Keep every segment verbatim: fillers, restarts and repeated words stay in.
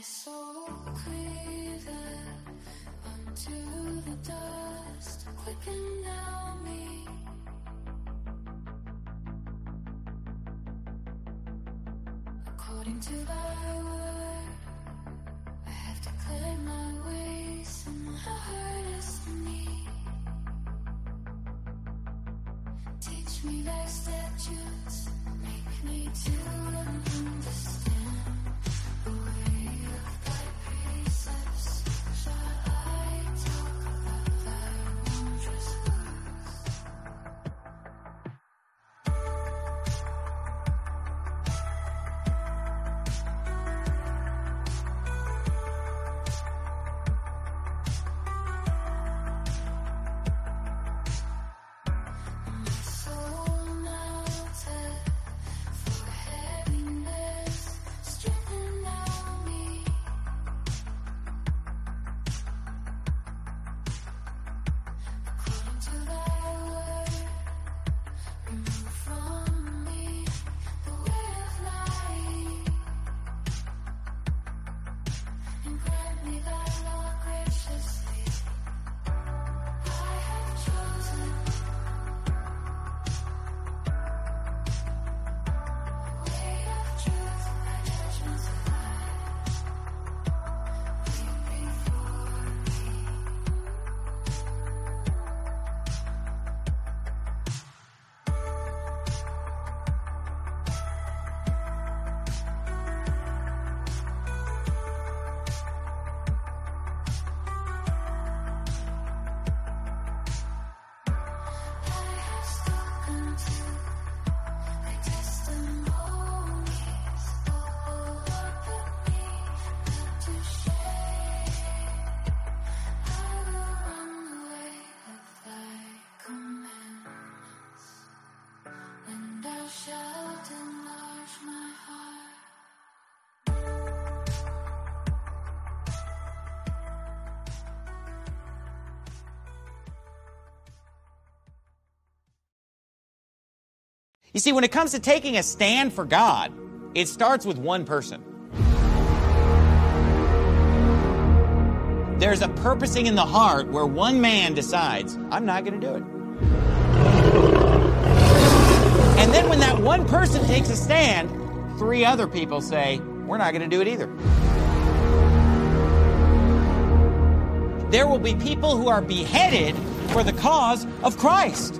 soul cleaveth unto the dust, quicken now me. According to thy word, I have declared my ways, and my heart is me. Teach me thy statutes, make me to understand the way of thy precepts. Shall I talk about thy wondrous works? My soul melted for heaviness, strengthen now me. According to thy word, remove from me the way of lying, and grant me thy law graciously. I have chosen way of truth, thy judgments of life. Weep before me. I have spoken to thy testimonies, O Lord, put me not to shame. I will run the way of thy commandments, and thou shalt enlarge my heart. You see, when it comes to taking a stand for God, it starts with one person. There's a purposing in the heart where one man decides, I'm not going to do it. And then when that one person takes a stand, three other people say, we're not going to do it either. There will be people who are beheaded for the cause of Christ.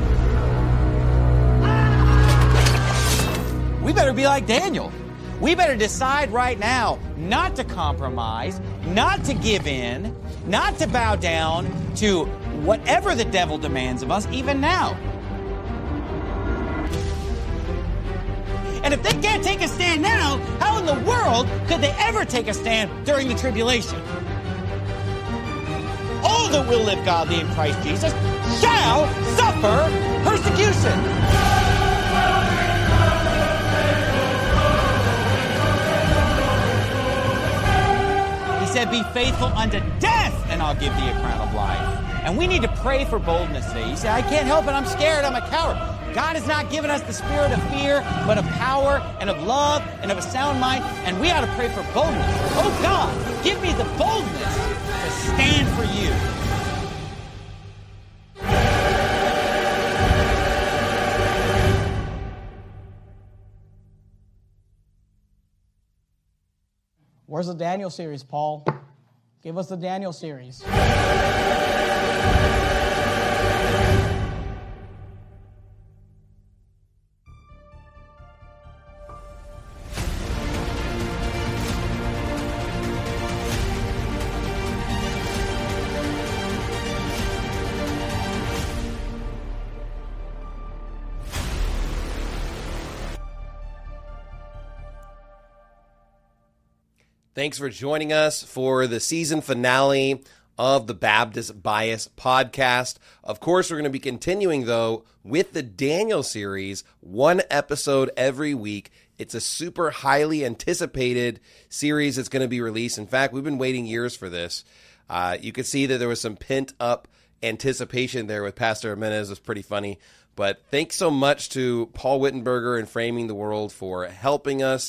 We better be like Daniel. We better decide right now not to compromise, not to give in, not to bow down to whatever the devil demands of us, even now. And if they can't take a stand now, how in the world could they ever take a stand during the tribulation? All that will live godly in Christ Jesus shall suffer persecution. He said, be faithful unto death, and I'll give thee a crown of life. And we need to pray for boldness today. You say, I can't help it, I'm scared, I'm a coward. God has not given us the spirit of fear, but of power and of love and of a sound mind, and we ought to pray for boldness. Oh God, give me the boldness to stand for you. Where's the Daniel series, Paul? Give us the Daniel series. Thanks for joining us for the season finale of the Baptist Bias podcast. Of course, we're going to be continuing, though, with the Daniel series, one episode every week. It's a super highly anticipated series that's going to be released. In fact, we've been waiting years for this. Uh, you could see that there was some pent-up anticipation there with Pastor Jimenez. It was pretty funny. But thanks so much to Paul Wittenberger and Framing the World for helping us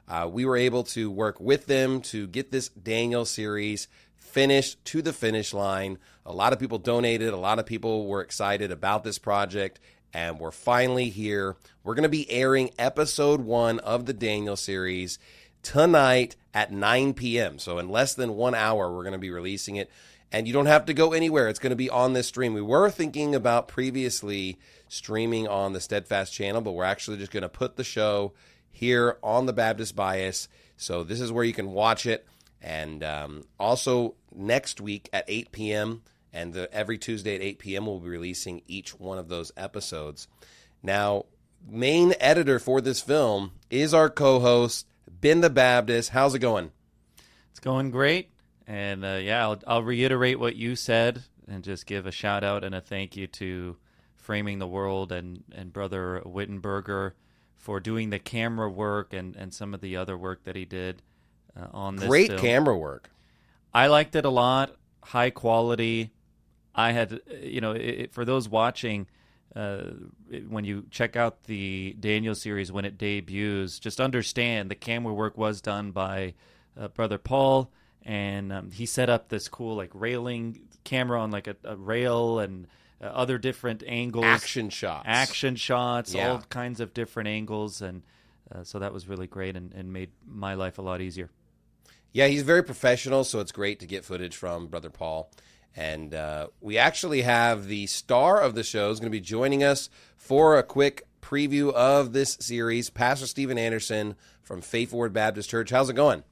uh, we were able to work with them to get this Daniel series finished to the finish line. A lot of people donated. A lot of people were excited about this project, and we're finally here. We're going to be airing episode one of the Daniel series tonight at nine p.m. So in less than one hour, we're going to be releasing it. And you don't have to go anywhere. It's going to be on this stream. We were thinking about previously streaming on the Steadfast channel, but we're actually just going to put the show here on the Baptist Bias. So this is where you can watch it. And um, also next week at eight p.m. and the, every Tuesday at eight p.m. we'll be releasing each one of those episodes. Now, main editor for this film is our co-host, Ben the Baptist. How's it going? It's going great. And uh, yeah, I'll, I'll reiterate what you said and just give a shout out and a thank you to Framing the World and, and Brother Wittenberger for doing the camera work and, and some of the other work that he did uh, on this Great film. camera work. I liked it a lot. High quality. I had, you know, it, for those watching, uh, it, when you check out the Daniel series when it debuts, just understand the camera work was done by uh, Brother Paul. And um, he set up this cool like railing camera on like a, a rail and uh, other different angles. Action shots. Action shots, Yeah. all kinds of different angles. And uh, so that was really great and, and made my life a lot easier. Yeah, he's very professional, so it's great to get footage from Brother Paul. And uh, we actually have the star of the show is going to be joining us for a quick preview of this series, Pastor Steven Anderson from Faithful Word Baptist Church. How's it going?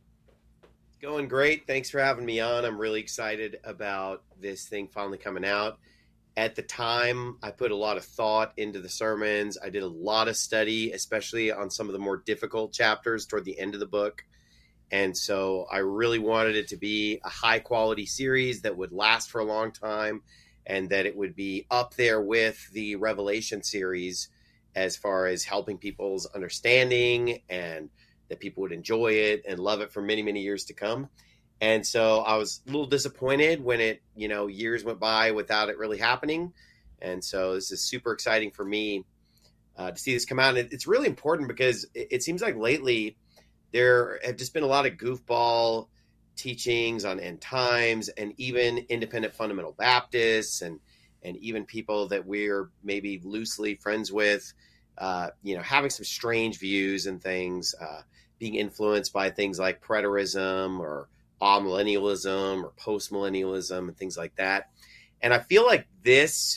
Going great. Thanks for having me on. I'm really excited about this thing finally coming out. At the time, I put a lot of thought into the sermons. I did a lot of study, especially on some of the more difficult chapters toward the end of the book. And so I really wanted it to be a high quality series that would last for a long time and that it would be up there with the Revelation series as far as helping people's understanding and that people would enjoy it and love it for many, many years to come. And so I was a little disappointed when it, you know, years went by without it really happening. And so this is super exciting for me uh, to see this come out. And it's really important because it, it seems like lately there have just been a lot of goofball teachings on end times and even independent fundamental Baptists and, and even people that we're maybe loosely friends with, uh, you know, having some strange views and things, uh, being influenced by things like preterism or amillennialism or postmillennialism and things like that. And I feel like this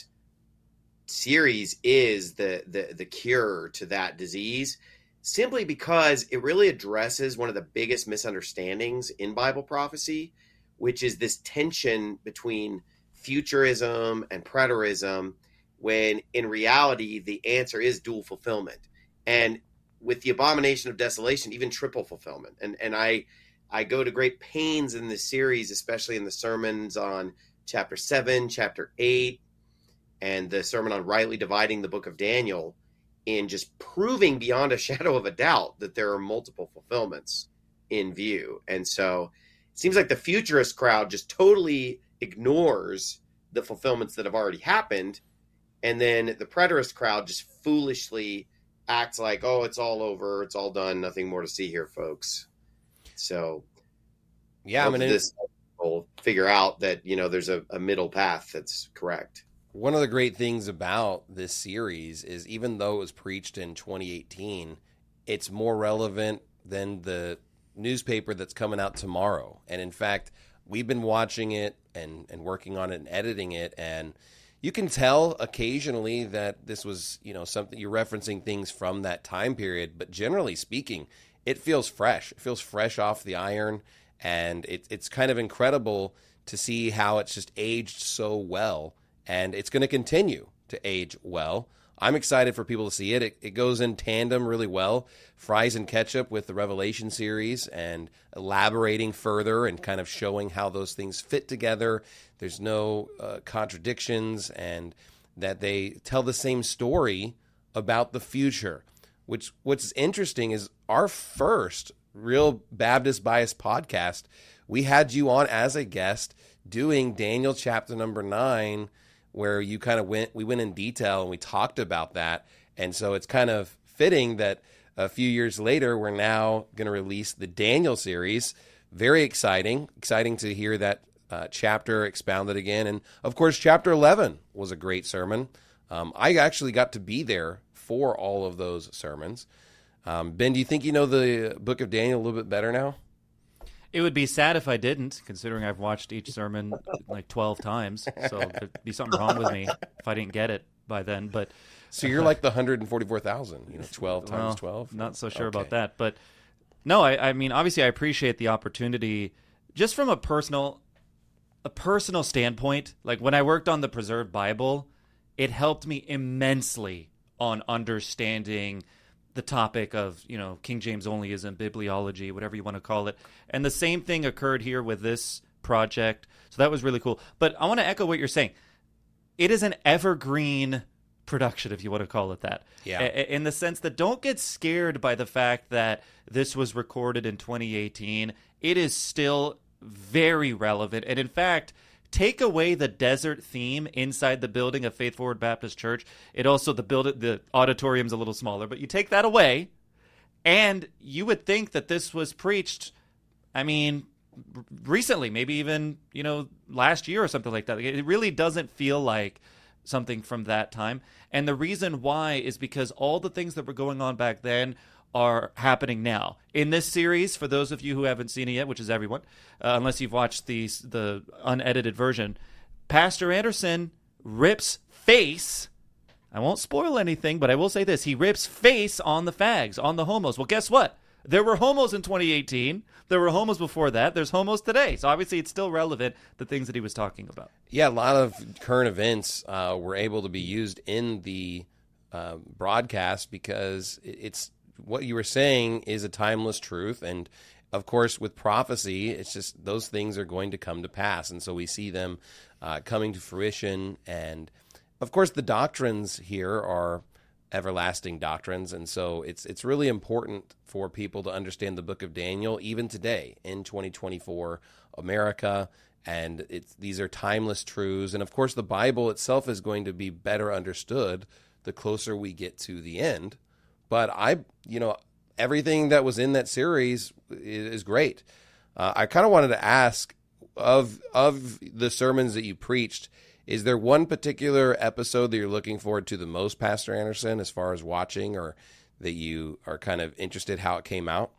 series is the, the, the cure to that disease simply because it really addresses one of the biggest misunderstandings in Bible prophecy, which is this tension between futurism and preterism, when in reality, the answer is dual fulfillment. And with the abomination of desolation, even triple fulfillment. And and I I go to great pains in this series, especially in the sermons on chapter seven, chapter eight, and the sermon on rightly dividing the book of Daniel, in just proving beyond a shadow of a doubt that there are multiple fulfillments in view. And so it seems like the futurist crowd just totally ignores the fulfillments that have already happened. And then the preterist crowd just foolishly acts like, oh, it's all over, it's all done, nothing more to see here, folks. So, Yeah, I mean, it- this will figure out that, you know, there's a, a middle path that's correct. One of the great things about this series is even though it was preached in twenty eighteen, it's more relevant than the newspaper that's coming out tomorrow. And in fact, we've been watching it and, and working on it and editing it, and you can tell occasionally that this was, you know, something you're referencing things from that time period, but generally speaking, it feels fresh. It feels fresh off the iron, and it, it's kind of incredible to see how it's just aged so well, and it's going to continue to age well. I'm excited for people to see it. It, it goes in tandem really well, fries and ketchup with the Revelation series and elaborating further and kind of showing how those things fit together. There's no uh, contradictions, and that they tell the same story about the future. Which what's interesting is our first real Baptist Bias podcast, we had you on as a guest doing Daniel chapter number nine, where you kind of went, we went in detail and we talked about that. And so it's kind of fitting that a few years later, we're now going to release the Daniel series. Very exciting. Exciting to hear that uh, chapter expounded again. And, of course, chapter eleven was a great sermon. Um, I actually got to be there for all of those sermons. Um, Ben, do you think you know the book of Daniel a little bit better now? It would be sad if I didn't, considering I've watched each sermon like twelve times. So there'd be something wrong with me if I didn't get it by then. But So you're like the one hundred forty-four thousand, you know, twelve times well, twelve? Not so sure Okay. about that. But no, I, I mean, obviously I appreciate the opportunity just from a personal, a personal standpoint. Like when I worked on the Preserved Bible, it helped me immensely on understanding the topic of, you know, King James onlyism, bibliology, whatever you want to call it. And the same thing occurred here with this project. So that was really cool. But I want to echo what you're saying. It is an evergreen production, if you want to call it that. Yeah. A- In the sense that don't get scared by the fact that this was recorded in twenty eighteen. It is still very relevant. And in fact, take away the desert theme inside the building of Faith Forward Baptist Church. It also, the build, the auditorium's a little smaller, but you take that away, and you would think that this was preached, I mean, r- recently, maybe even, you know, last year or something like that. It really doesn't feel like something from that time. And the reason why is because all the things that were going on back then are happening now. In this series, for those of you who haven't seen it yet, which is everyone, uh, unless you've watched the, the unedited version, Pastor Anderson rips face. I won't spoil anything, but I will say this. He rips face on the fags, on the homos. Well, guess what? There were homos in twenty eighteen. There were homos before that. There's homos today. So obviously it's still relevant, the things that he was talking about. Yeah, a lot of current events uh, were able to be used in the uh, broadcast because it's what you were saying is a timeless truth. And of course, with prophecy, it's just those things are going to come to pass. And so we see them uh, coming to fruition. And of course, the doctrines here are everlasting doctrines. And so it's it's really important for people to understand the book of Daniel, even today in twenty twenty-four America. And it's these are timeless truths. And of course, the Bible itself is going to be better understood the closer we get to the end. But I, you know, everything that was in that series is, is great. Uh, I kind of wanted to ask, of of the sermons that you preached, is there one particular episode that you're looking forward to the most, Pastor Anderson, as far as watching, or that you are kind of interested how it came out?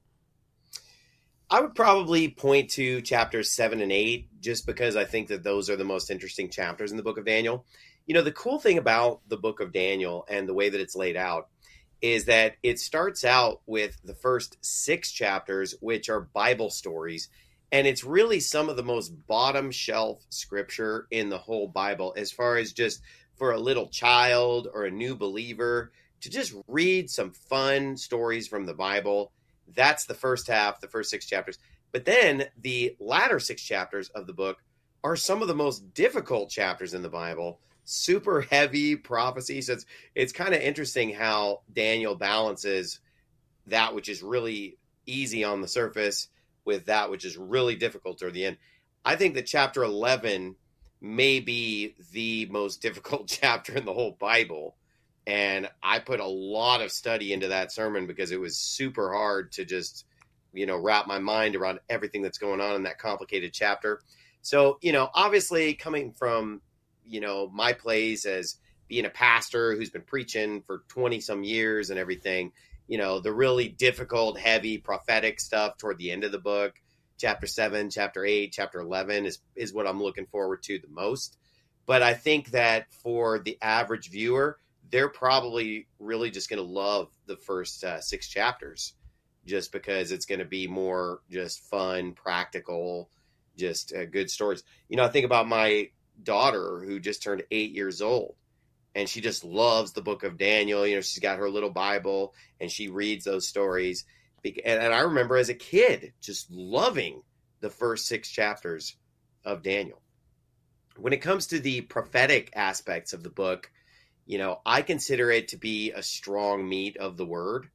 I would probably point to chapters seven and eight, just because I think that those are the most interesting chapters in the book of Daniel. You know, the cool thing about the book of Daniel and the way that it's laid out is that it starts out with the first six chapters, which are Bible stories. And it's really some of the most bottom shelf scripture in the whole Bible, as far as just for a little child or a new believer to just read some fun stories from the Bible. That's the first half, the first six chapters. But then the latter six chapters of the book are some of the most difficult chapters in the Bible. Super heavy prophecy. So it's, it's kind of interesting how Daniel balances that which is really easy on the surface with that which is really difficult toward the end. I think that chapter eleven may be the most difficult chapter in the whole Bible. And I put a lot of study into that sermon because it was super hard to just, you know, wrap my mind around everything that's going on in that complicated chapter. So, you know, obviously coming from, you know, my place as being a pastor who's been preaching for twenty some years and everything, you know, the really difficult, heavy prophetic stuff toward the end of the book, chapter seven, chapter eight, chapter eleven is, is what I'm looking forward to the most. But I think that for the average viewer, they're probably really just going to love the first uh, six chapters just because it's going to be more just fun, practical, just uh, good stories. You know, I think about my daughter who just turned eight years old, and she just loves the book of Daniel. You know, she's got her little Bible and she reads those stories. And I remember as a kid just loving the first six chapters of Daniel. When it comes to the prophetic aspects of the book, you know, I consider it to be a strong meat of the word.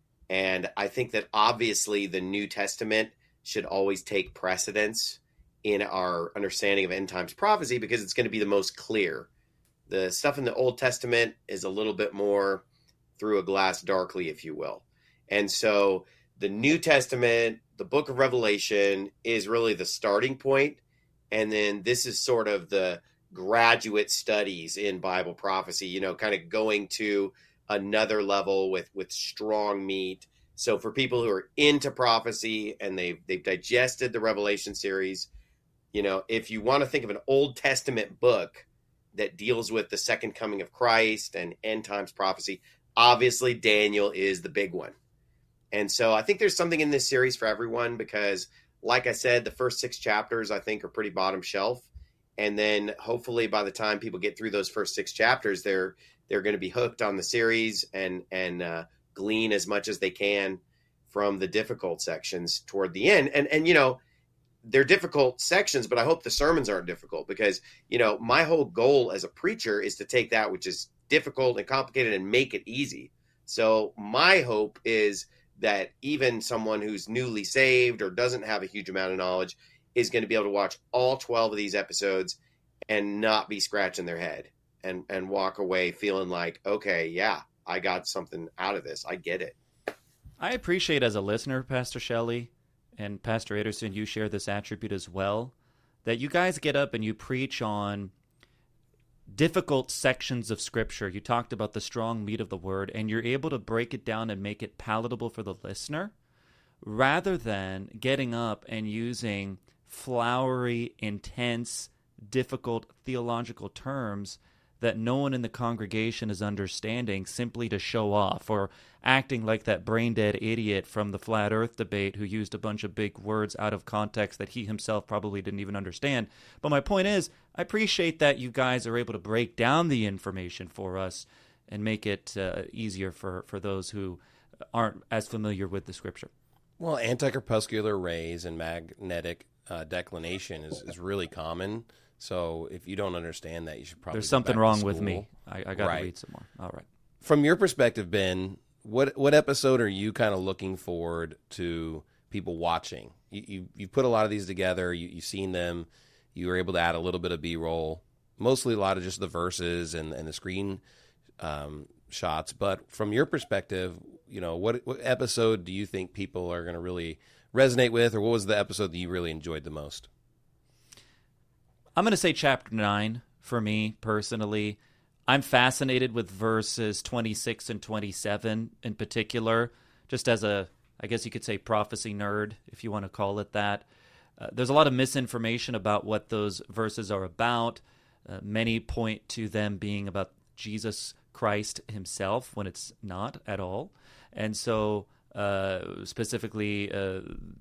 And I think that obviously the New Testament should always take precedence in our understanding of end times prophecy because it's going to be the most clear. The stuff in the Old Testament is a little bit more through a glass darkly, if you will. And so the New Testament, the book of Revelation, is really the starting point. And then this is sort of the graduate studies in Bible prophecy, you know, kind of going to another level with, with strong meat. So for people who are into prophecy and they've, they've digested the Revelation series, you know, if you want to think of an Old Testament book that deals with the second coming of Christ and end times prophecy, obviously Daniel is the big one. And so I think there's something in this series for everyone because, like I said, the first six chapters I think are pretty bottom shelf. And then hopefully by the time people get through those first six chapters, they're they're going to be hooked on the series and and uh, glean as much as they can from the difficult sections toward the end. And and you know, they're difficult sections, but I hope the sermons aren't difficult because, you know, my whole goal as a preacher is to take that which is difficult and complicated and make it easy. So my hope is that even someone who's newly saved or doesn't have a huge amount of knowledge is going to be able to watch all twelve of these episodes and not be scratching their head and, and walk away feeling like, okay, yeah, I got something out of this. I get it. I appreciate as a listener, Pastor Shelley and Pastor Anderson, you share this attribute as well, that you guys get up and you preach on difficult sections of Scripture. You talked about the strong meat of the Word, and you're able to break it down and make it palatable for the listener, rather than getting up and using flowery, intense, difficult theological terms that no one in the congregation is understanding simply to show off, or acting like that brain-dead idiot from the Flat Earth debate who used a bunch of big words out of context that he himself probably didn't even understand. But my point is, I appreciate that you guys are able to break down the information for us and make it uh, easier for, for those who aren't as familiar with the Scripture. Well, anticorpuscular rays and magnetic uh, declination is, is really common. So if you don't understand that, you should probably There's go something back wrong to with school. me. I, I got to Right. read some more. All right. From your perspective, Ben, what what episode are you kind of looking forward to people watching? You you, you put a lot of these together. You, you've seen them. You were able to add a little bit of B-roll, mostly a lot of just the verses and, and the screen um, shots. But from your perspective, you know, what, what episode do you think people are going to really resonate with, or what was the episode that you really enjoyed the most? I'm going to say chapter nine for me personally. I'm fascinated with verses twenty-six and twenty-seven in particular, just as a, I guess you could say, prophecy nerd, if you want to call it that. Uh, there's a lot of misinformation about what those verses are about. Uh, many point to them being about Jesus Christ himself when it's not at all. And so uh, specifically uh,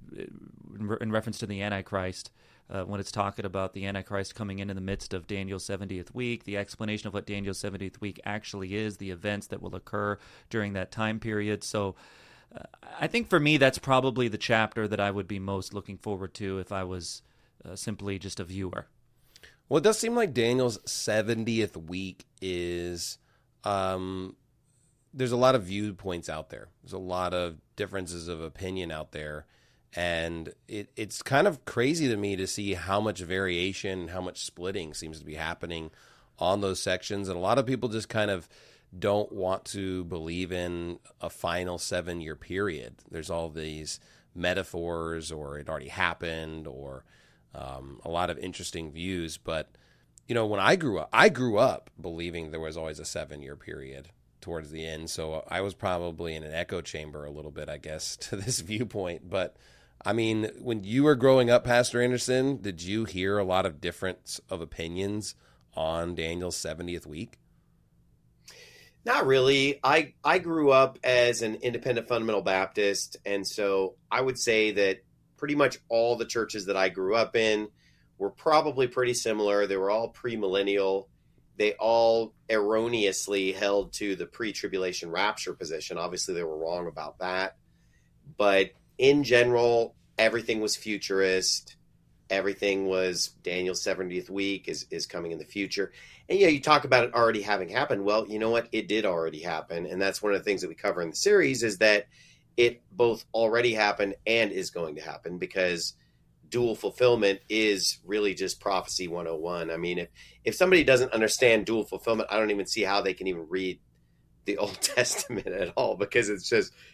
in, re- in reference to the Antichrist, Uh, when it's talking about the Antichrist coming in in the midst of Daniel's seventieth week, the explanation of what Daniel's seventieth week actually is, the events that will occur during that time period. So uh, I think for me, that's probably the chapter that I would be most looking forward to if I was uh, simply just a viewer. Well, it does seem like Daniel's seventieth week is, um, there's a lot of viewpoints out there. There's a lot of differences of opinion out there. And it, it's kind of crazy to me to see how much variation, how much splitting seems to be happening on those sections. And a lot of people just kind of don't want to believe in a final seven-year period. There's all these metaphors, or it already happened, or um, a lot of interesting views. But, you know, when I grew up, I grew up believing there was always a seven-year period towards the end. So I was probably in an echo chamber a little bit, I guess, to this viewpoint. But I mean, when you were growing up, Pastor Anderson, did you hear a lot of difference of opinions on Daniel's seventieth week? Not really. I, I grew up as an independent fundamental Baptist, and so I would say that pretty much all the churches that I grew up in were probably pretty similar. They were all premillennial. They all erroneously held to the pre-tribulation rapture position. Obviously, they were wrong about that. But in general, everything was futurist. Everything was Daniel's seventieth week is, is coming in the future. And yeah, you talk about it already having happened. Well, you know what? It did already happen. And that's one of the things that we cover in the series, is that it both already happened and is going to happen, because dual fulfillment is really just prophecy one oh one. I mean, if, if somebody doesn't understand dual fulfillment, I don't even see how they can even read the Old Testament at all, because it's just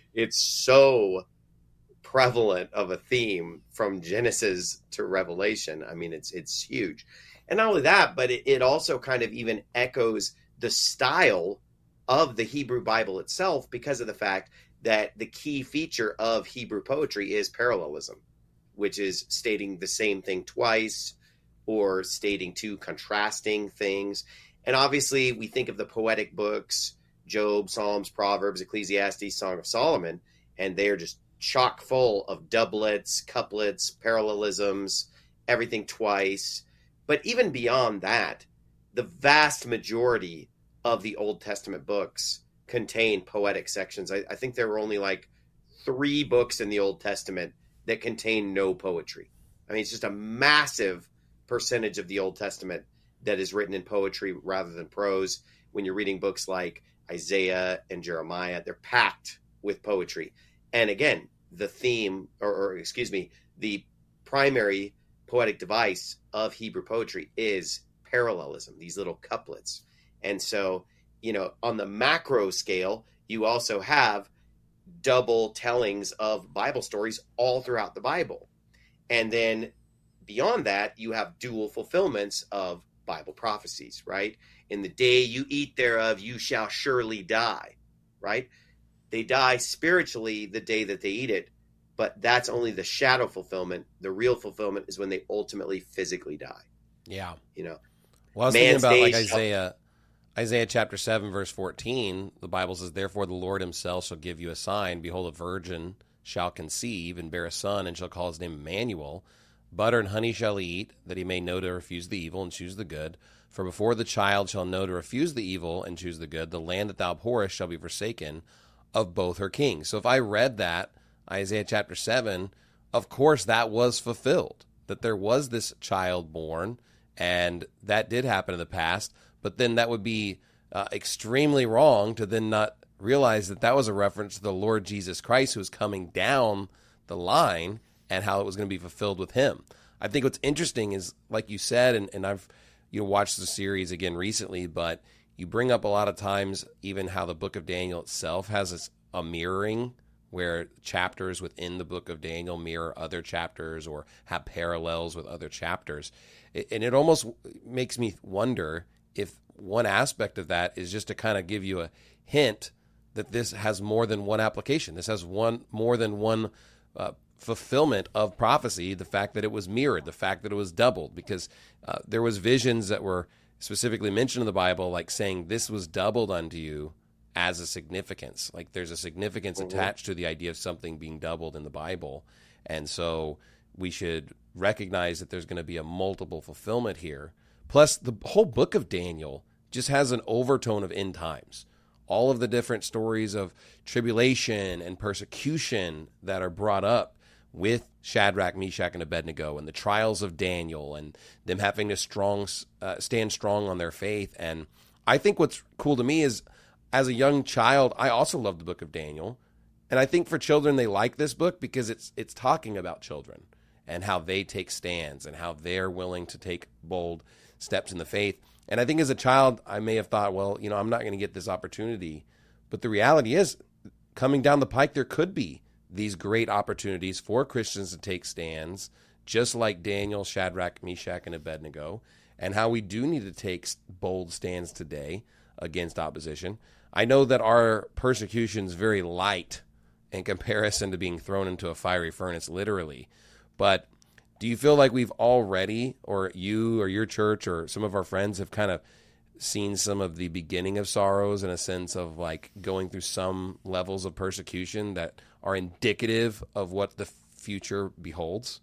it's so prevalent of a theme from Genesis to Revelation. I mean, it's it's huge. And not only that, but it, it also kind of even echoes the style of the Hebrew Bible itself, because of the fact that the key feature of Hebrew poetry is parallelism, which is stating the same thing twice or stating two contrasting things. And obviously we think of the poetic books, Job, Psalms, Proverbs, Ecclesiastes, Song of Solomon, and they are just chock full of doublets, couplets, parallelisms, everything twice. But even beyond that, the vast majority of the Old Testament books contain poetic sections. I, I think there were only like three books in the Old Testament that contain no poetry. I mean, it's just a massive percentage of the Old Testament that is written in poetry rather than prose. When you're reading books like Isaiah and Jeremiah, they're packed with poetry. And again, the theme, or, or excuse me, the primary poetic device of Hebrew poetry is parallelism, these little couplets. And so, you know, on the macro scale, you also have double tellings of Bible stories all throughout the Bible. And then beyond that, you have dual fulfillments of Bible prophecies, right? In the day you eat thereof, you shall surely die, right? They die spiritually the day that they eat it, but that's only the shadow fulfillment. The real fulfillment is when they ultimately physically die. Yeah. You know, well, I was Man's thinking about like days shall- Isaiah, Isaiah chapter seven, verse fourteen. The Bible says, "Therefore the Lord himself shall give you a sign. Behold, a virgin shall conceive and bear a son, and shall call his name Emmanuel. Butter and honey shall he eat, that he may know to refuse the evil and choose the good. For before the child shall know to refuse the evil and choose the good, the land that thou abhorrest shall be forsaken of both her kings." So if I read that, Isaiah chapter seven, of course that was fulfilled, that there was this child born, and that did happen in the past. But then that would be uh, extremely wrong to then not realize that that was a reference to the Lord Jesus Christ, who was coming down the line, and how it was going to be fulfilled with him. I think what's interesting is, like you said, and, and I've you know watched the series again recently, but you bring up a lot of times even how the book of Daniel itself has this, a mirroring, where chapters within the book of Daniel mirror other chapters or have parallels with other chapters. And it almost makes me wonder if one aspect of that is just to kind of give you a hint that this has more than one application. This has one more than one uh, fulfillment of prophecy, the fact that it was mirrored, the fact that it was doubled, because uh, there was visions that were specifically mentioned in the Bible, like saying this was doubled unto you as a significance. Like there's a significance mm-hmm. attached to the idea of something being doubled in the Bible. And so we should recognize that there's going to be a multiple fulfillment here. Plus, the whole book of Daniel just has an overtone of end times. All of the different stories of tribulation and persecution that are brought up with Shadrach, Meshach, and Abednego, and the trials of Daniel, and them having to strong uh, stand strong on their faith. And I think what's cool to me is, as a young child, I also love the book of Daniel. And I think for children, they like this book because it's it's talking about children and how they take stands and how they're willing to take bold steps in the faith. And I think as a child, I may have thought, well, you know, I'm not going to get this opportunity. But the reality is, coming down the pike, there could be these great opportunities for Christians to take stands, just like Daniel, Shadrach, Meshach, and Abednego, and how we do need to take bold stands today against opposition. I know that our persecution is very light in comparison to being thrown into a fiery furnace, literally. But do you feel like we've already, or you or your church or some of our friends have kind of seen some of the beginning of sorrows, in a sense of like going through some levels of persecution that are indicative of what the future beholds?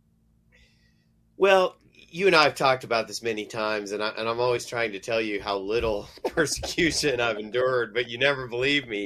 Well, you and I have talked about this many times, and, I, and I'm always trying to tell you how little persecution I've endured, but you never believe me.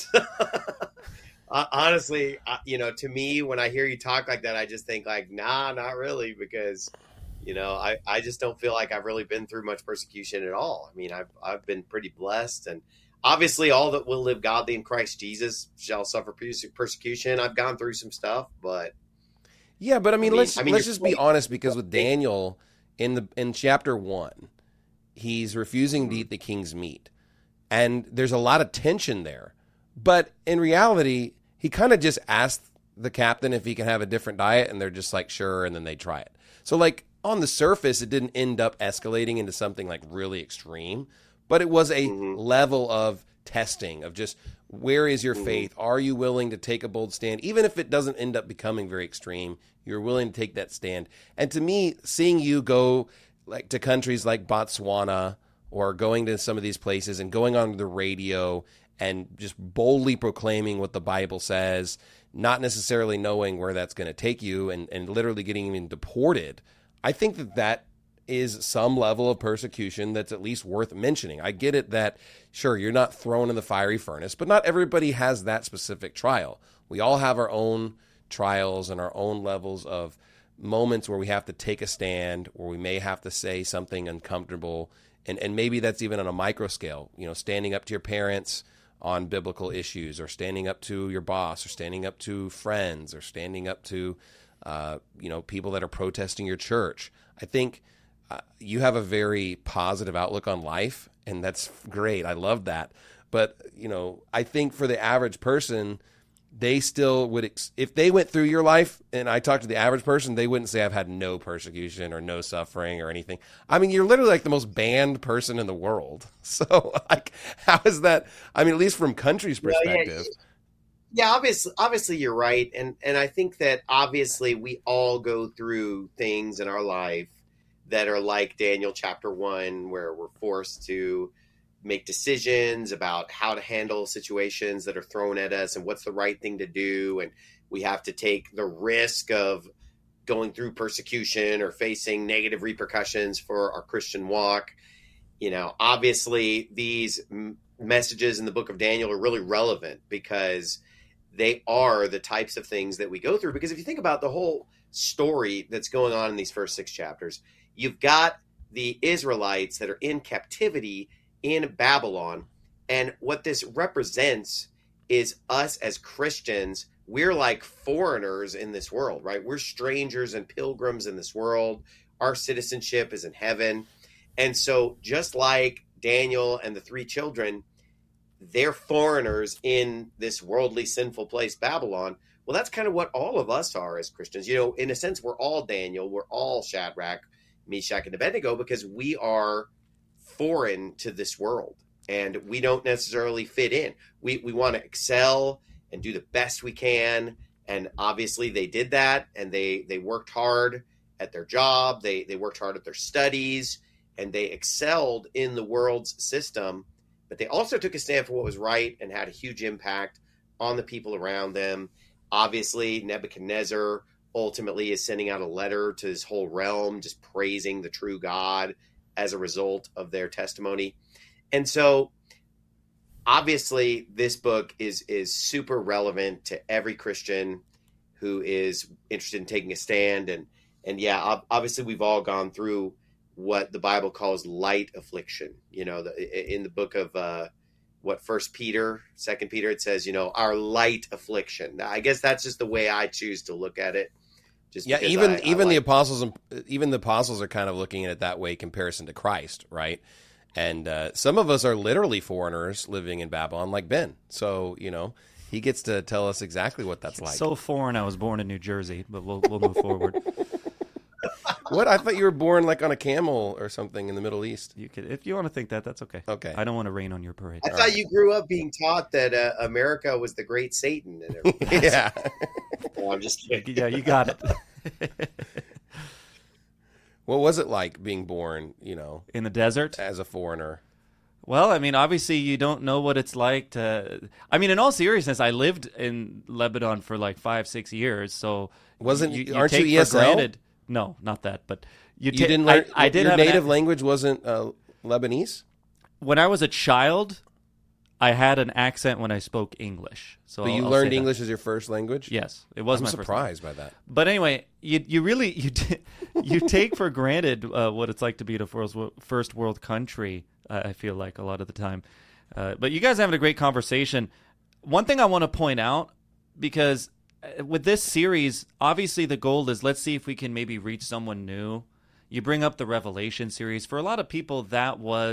Uh, honestly, uh, you know, to me, when I hear you talk like that, I just think like, nah, not really, because, you know, I, I just don't feel like I've really been through much persecution at all. I mean, I've, I've been pretty blessed, and obviously all that will live godly in Christ Jesus shall suffer persecution. I've gone through some stuff, but yeah, but I mean, I mean let's, I mean, let's just be honest, because with Daniel in the, in chapter one, he's refusing to eat the king's meat, and there's a lot of tension there. But in reality, he kind of just asked the captain if he can have a different diet, and they're just like, sure, and then they try it. So like on the surface, it didn't end up escalating into something like really extreme, but it was a mm-hmm. level of testing of just, where is your mm-hmm. faith? Are you willing to take a bold stand? Even if it doesn't end up becoming very extreme, you're willing to take that stand. And to me, seeing you go like to countries like Botswana, or going to some of these places and going on the radio and just boldly proclaiming what the Bible says, not necessarily knowing where that's going to take you, and, and literally getting even deported, I think that that is some level of persecution that's at least worth mentioning. I get it that, sure, you're not thrown in the fiery furnace, but not everybody has that specific trial. We all have our own trials and our own levels of moments where we have to take a stand, where we may have to say something uncomfortable. And and maybe that's even on a micro scale, you know, standing up to your parents on biblical issues, or standing up to your boss, or standing up to friends, or standing up to, uh, you know, people that are protesting your church. I think uh, you have a very positive outlook on life, and that's great. I love that. But, you know, I think for the average person, they still would, ex- if they went through your life and I talked to the average person, they wouldn't say I've had no persecution or no suffering or anything. I mean, you're literally like the most banned person in the world. So like, how is that? I mean, at least from country's perspective. Well, yeah, yeah, obviously, obviously you're right. And, and I think that obviously we all go through things in our life that are like Daniel chapter one, where we're forced to make decisions about how to handle situations that are thrown at us and what's the right thing to do. And we have to take the risk of going through persecution or facing negative repercussions for our Christian walk. You know, obviously these m- messages in the book of Daniel are really relevant because they are the types of things that we go through. Because if you think about the whole story that's going on in these first six chapters, you've got the Israelites that are in captivity in Babylon. And what this represents is us as Christians. We're like foreigners in this world, right? We're strangers and pilgrims in this world. Our citizenship is in heaven. And so just like Daniel and the three children, they're foreigners in this worldly, sinful place, Babylon. Well, that's kind of what all of us are as Christians. You know, in a sense, we're all Daniel. We're all Shadrach, Meshach, and Abednego, because we are foreign to this world and we don't necessarily fit in. We we want to excel and do the best we can. And obviously they did that, and they, they worked hard at their job. They, they worked hard at their studies, and they excelled in the world's system, but they also took a stand for what was right and had a huge impact on the people around them. Obviously, Nebuchadnezzar ultimately is sending out a letter to his whole realm, just praising the true God as a result of their testimony. And so obviously this book is is super relevant to every Christian who is interested in taking a stand. And and yeah, obviously we've all gone through what the Bible calls light affliction. You know, the, in the book of uh, what First Peter, Second Peter, it says, you know, our light affliction. Now, I guess that's just the way I choose to look at it. Just yeah, even I, even I the like... apostles, even the apostles are kind of looking at it that way in comparison to Christ, right? And uh, some of us are literally foreigners living in Babylon, like Ben. So you know, he gets to tell us exactly what that's like. So foreign. I was born in New Jersey, but we'll we'll move forward. What? I thought you were born like on a camel or something in the Middle East. You could, if you want to think that, that's okay. Okay. I don't want to rain on your parade. I All thought right. you grew up being taught that uh, America was the great Satan and everything. Yeah. No, I'm just kidding. Yeah, you got it. What was it like being born, you know, in the desert as a foreigner? Well, I mean, obviously you don't know what it's like to, I mean, in all seriousness, I lived in Lebanon for like five, six years. So wasn't, you, you aren't take you E S L? For granted, no, not that, but you, you ta- didn't learn, I, I did your have native an, language wasn't uh, Lebanese? When I was a child, I had an accent when I spoke English. So but I'll, you I'll learned English as your first language? Yes, it was I'm my surprised first by that. But anyway, you you really you t- you take for granted uh, what it's like to be in a first world, first world country. Uh, I feel like a lot of the time. Uh, but you guys are having a great conversation. One thing I want to point out, because with this series, obviously the goal is let's see if we can maybe reach someone new. You bring up the Revelation series. For a lot of people, that was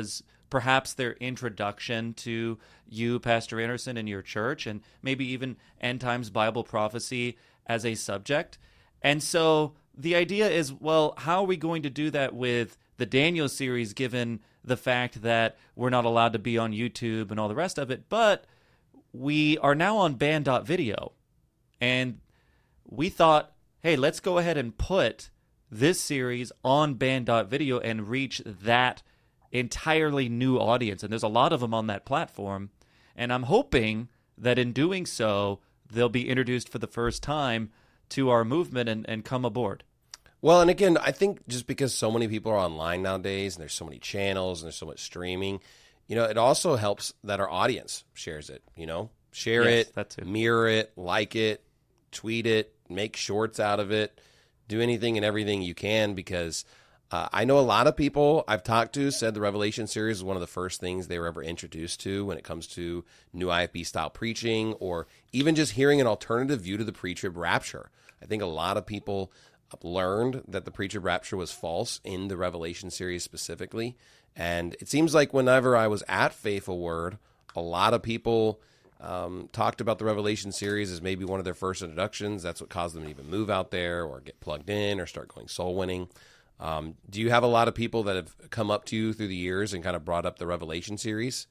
perhaps their introduction to you, Pastor Anderson, and your church, and maybe even end times Bible prophecy as a subject. And so the idea is, well, how are we going to do that with the Daniel series, given the fact that we're not allowed to be on YouTube and all the rest of it, but we are now on band dot video. And we thought, hey, let's go ahead and put this series on band dot video and reach that entirely new audience. And there's a lot of them on that platform. And I'm hoping that in doing so, they'll be introduced for the first time to our movement and, and come aboard. Well, and again, I think just because so many people are online nowadays and there's so many channels and there's so much streaming, you know, it also helps that our audience shares it, you know, share Yes, it, that too. mirror it, like it, tweet it, make shorts out of it, do anything and everything you can, because uh, I know a lot of people I've talked to said the Revelation series is one of the first things they were ever introduced to when it comes to new I F B style preaching, or even just hearing an alternative view to the pre-trib rapture. I think a lot of people learned that the pre-trib rapture was false in the Revelation series specifically. And it seems like whenever I was at Faithful Word, a lot of people um, talked about the Revelation series as maybe one of their first introductions. That's what caused them to even move out there or get plugged in or start going soul winning. Um, do you have a lot of people that have come up to you through the years and kind of brought up the Revelation series?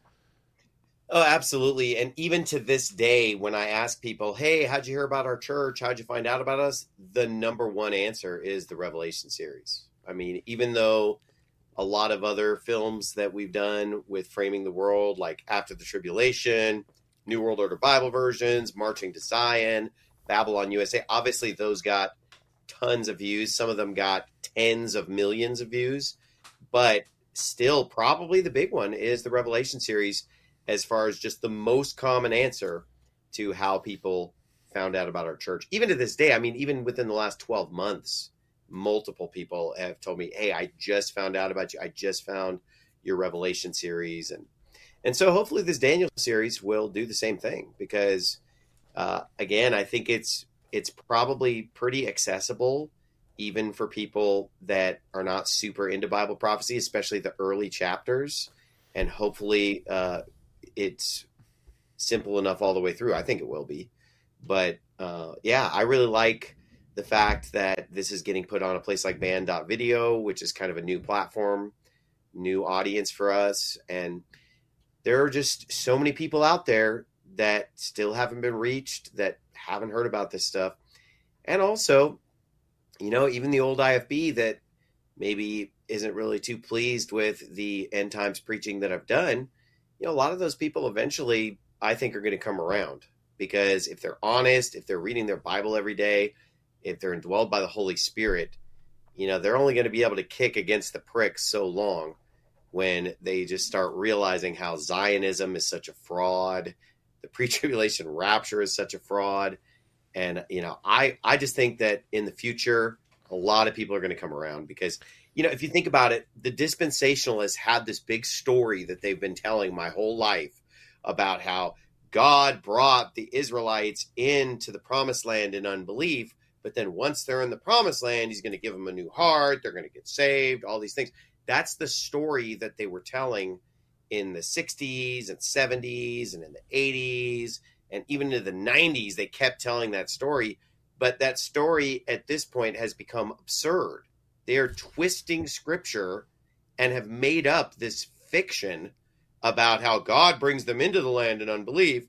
Oh, absolutely. And even to this day, when I ask people, hey, how'd you hear about our church? How'd you find out about us? The number one answer is the Revelation series. I mean, even though a lot of other films that we've done with Framing the World, like After the Tribulation, New World Order Bible versions, Marching to Zion, Babylon U S A, obviously those got tons of views. Some of them got tens of millions of views. But still, probably the big one is the Revelation series, as far as just the most common answer to how people found out about our church. Even to this day, I mean, even within the last twelve months, multiple people have told me, hey, I just found out about you. I just found your Revelation series. And and so hopefully this Daniel series will do the same thing, because, uh, again, I think it's it's probably pretty accessible even for people that are not super into Bible prophecy, especially the early chapters. And hopefully uh, it's simple enough all the way through. I think it will be. But uh, yeah, I really like the fact that this is getting put on a place like band dot video, which is kind of a new platform, new audience for us. And there are just so many people out there that still haven't been reached, that haven't heard about this stuff. And also, you know, even the old I F B that maybe isn't really too pleased with the end times preaching that I've done, you know, a lot of those people eventually, I think, are going to come around, because if they're honest, if they're reading their Bible every day, if they're indwelled by the Holy Spirit, you know, they're only going to be able to kick against the pricks so long when they just start realizing how Zionism is such a fraud, the pre-tribulation rapture is such a fraud. And, you know, I, I just think that in the future, a lot of people are going to come around, because, you know, if you think about it, the dispensationalists had this big story that they've been telling my whole life about how God brought the Israelites into the promised land in unbelief. But then once they're in the promised land, he's going to give them a new heart. They're going to get saved, all these things. That's the story that they were telling in the sixties and seventies and in the eighties. And even in the nineties, they kept telling that story. But that story at this point has become absurd. They are twisting scripture and have made up this fiction about how God brings them into the land in unbelief.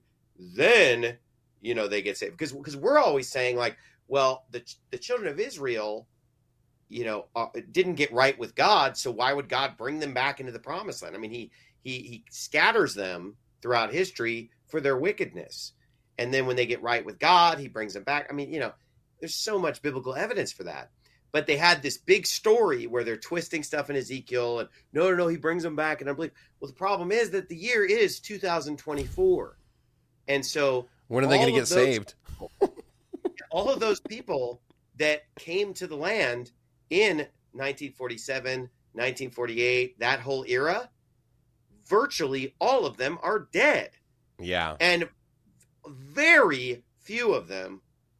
Then, you know, they get saved. Because because we're always saying, like, well, the the children of Israel, you know, uh, didn't get right with God, so why would God bring them back into the promised land? I mean, he he he scatters them throughout history for their wickedness. And then when they get right with God, he brings them back. I mean, you know, there's so much biblical evidence for that. But they had this big story where they're twisting stuff in Ezekiel, and no, no, no, he brings them back and unbelief. Well, the problem is that the year is two thousand twenty-four. And so when are they going to get those, saved? all of those people that came to the land in nineteen forty-seven, nineteen forty-eight, that whole era, virtually all of them are dead. Yeah. And very few of them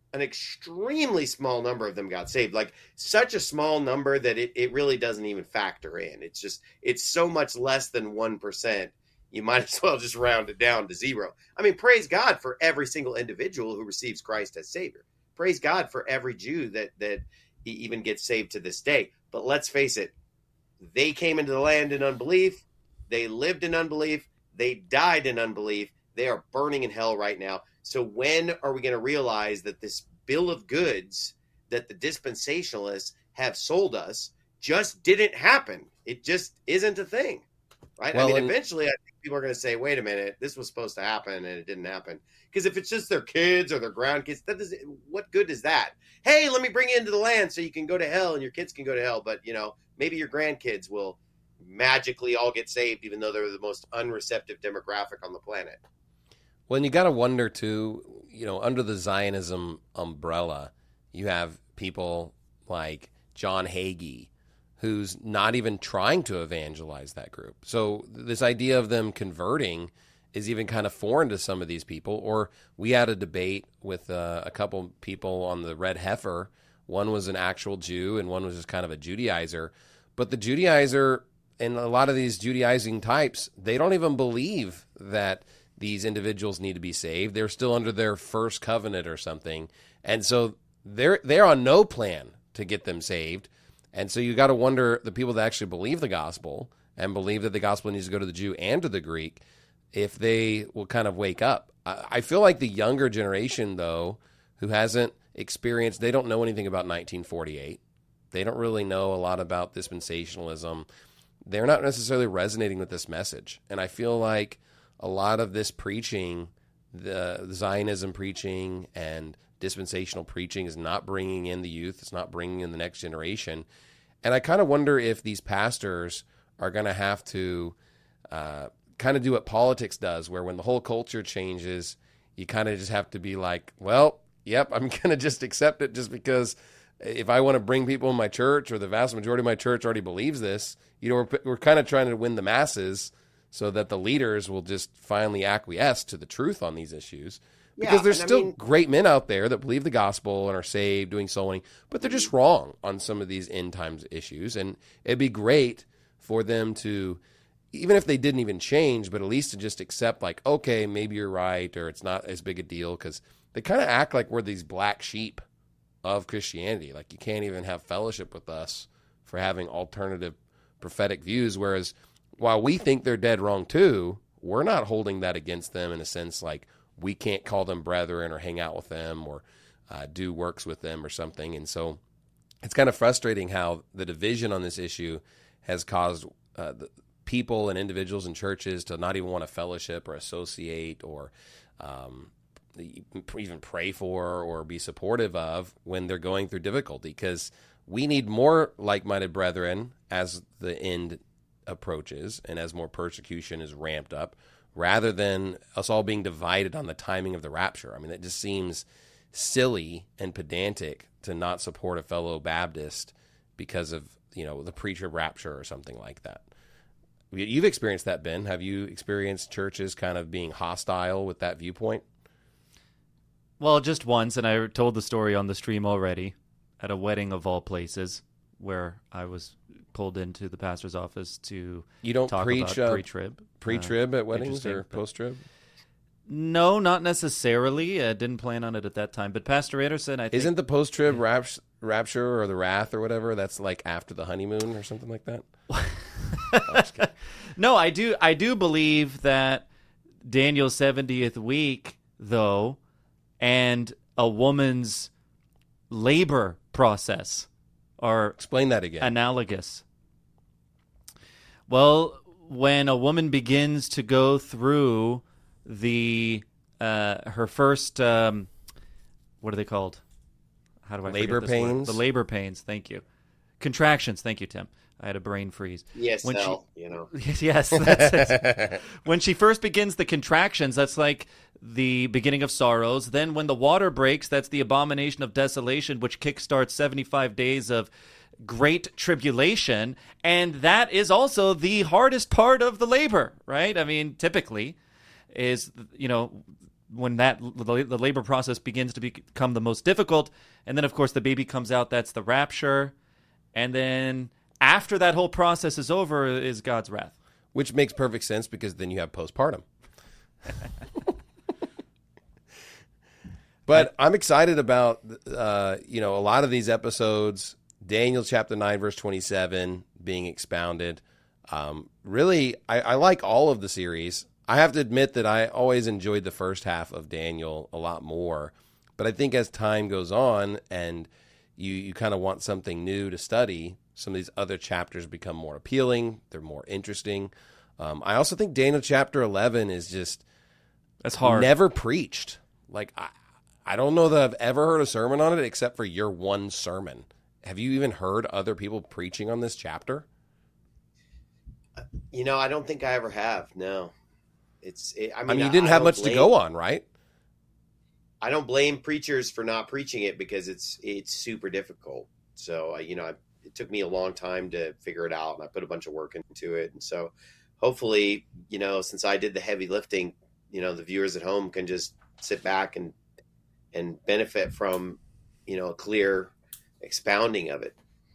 an extremely small number of them got saved. Like such a small number that it, it really doesn't even factor in. It's just, it's so much less than one percent. You might as well just round it down to zero. I mean, praise God for every single individual who receives Christ as Savior. Praise God for every Jew that, that even gets saved to this day. But let's face it, they came into the land in unbelief. They lived in unbelief. They died in unbelief. They are burning in hell right now. So when are we going to realize that this bill of goods that the dispensationalists have sold us just didn't happen? It just isn't a thing, right? Well, I mean, and- eventually I think people are going to say, wait a minute, this was supposed to happen and it didn't happen. Because if it's just their kids or their grandkids, that does, what good is that? Hey, let me bring you into the land so you can go to hell and your kids can go to hell. But, you know, maybe your grandkids will magically all get saved, even though they're the most unreceptive demographic on the planet. Well, and you got to wonder, too, you know, under the Zionism umbrella, you have people like John Hagee, who's not even trying to evangelize that group. So this idea of them converting is even kind of foreign to some of these people. Or we had a debate with uh, a couple people on the Red Heifer. One was an actual Jew and one was just kind of a Judaizer. But the Judaizer and a lot of these Judaizing types, they don't even believe that these individuals need to be saved. They're still under their first covenant or something. And so they're they're on no plan to get them saved. And so you got to wonder, the people that actually believe the gospel and believe that the gospel needs to go to the Jew and to the Greek, if they will kind of wake up. I, I feel like the younger generation, though, who hasn't experienced, they don't know anything about nineteen forty-eight. They don't really know a lot about dispensationalism. They're not necessarily resonating with this message. And I feel like a lot of this preaching, the Zionism preaching and dispensational preaching, is not bringing in the youth. It's not bringing in the next generation. And I kind of wonder if these pastors are going to have to uh, kind of do what politics does, where when the whole culture changes, you kind of just have to be like, well, yep, I'm going to just accept it just because if I want to bring people in my church, or the vast majority of my church already believes this, you know, we're, we're kind of trying to win the masses so that the leaders will just finally acquiesce to the truth on these issues. Because Yeah, there's and I still mean- great men out there that believe the gospel and are saved, doing soul winning, but they're just wrong on some of these end times issues. And it'd be great for them to, even if they didn't even change, but at least to just accept, like, okay, maybe you're right, or it's not as big a deal, because they kind of act like we're these black sheep of Christianity. Like, you can't even have fellowship with us for having alternative prophetic views, whereas while we think they're dead wrong too, we're not holding that against them in a sense like we can't call them brethren or hang out with them or uh, do works with them or something. And so it's kind of frustrating how the division on this issue has caused uh, the people and individuals and churches to not even want to fellowship or associate or um, even pray for or be supportive of when they're going through difficulty, because we need more like-minded brethren as the end approaches and as more persecution is ramped up, rather than us all being divided on the timing of the rapture. I mean, it just seems silly and pedantic to not support a fellow Baptist because of, you know, the pre-trib rapture or something like that. You've experienced that, Ben. Have you experienced churches kind of being hostile with that viewpoint? Well, just once, and I told the story on the stream already, at a wedding of all places, where I was pulled into the pastor's office to You don't talk preach about uh, pre-trib. pre-trib Uh, at weddings interesting, or but- post-trib? No, not necessarily. I didn't plan on it at that time. But Pastor Anderson, I think... Isn't the post-trib rapt- rapture or the wrath or whatever, that's like after the honeymoon or something like that? No, I do I do believe that Daniel's seventieth week, though, and a woman's labor process are Explain that again. analogous. Well, when a woman begins to go through the uh, her first um, what are they called? How do I forget Labor this word? pains? The labor pains. Thank you. Contractions. Thank you, Tim. I had a brain freeze. Yes, When she- no, you know. Yes, that's it. When she first begins the contractions, that's like the beginning of sorrows. Then when the water breaks, that's the abomination of desolation, which kickstarts seventy-five days of great tribulation. And that is also the hardest part of the labor, right? I mean, typically is, you know, when that the, the labor process begins to become the most difficult, and then of course the baby comes out. That's the rapture, and then after that whole process is over is God's wrath. Which makes perfect sense because then you have postpartum. But I'm excited about, uh, you know, a lot of these episodes, Daniel chapter nine, verse twenty-seven being expounded. Um, really, I, I like all of the series. I have to admit that I always enjoyed the first half of Daniel a lot more. But I think as time goes on and you, you kind of want something new to study, some of these other chapters become more appealing. They're more interesting. Um, I also think Daniel chapter eleven is just That's hard. never preached. Like, I, I don't know that I've ever heard a sermon on it except for your one sermon. Have you even heard other people preaching on this chapter? You know, I don't think I ever have. No, it's. It, I mean, I mean, you didn't I have don't much to blame- go on, right? I don't blame preachers for not preaching it because it's it's super difficult. So, uh, you know, I, it took me a long time to figure it out, and I put a bunch of work into it. And so, hopefully, you know, since I did the heavy lifting, you know, the viewers at home can just sit back and and benefit from, you know, a clear expounding of it.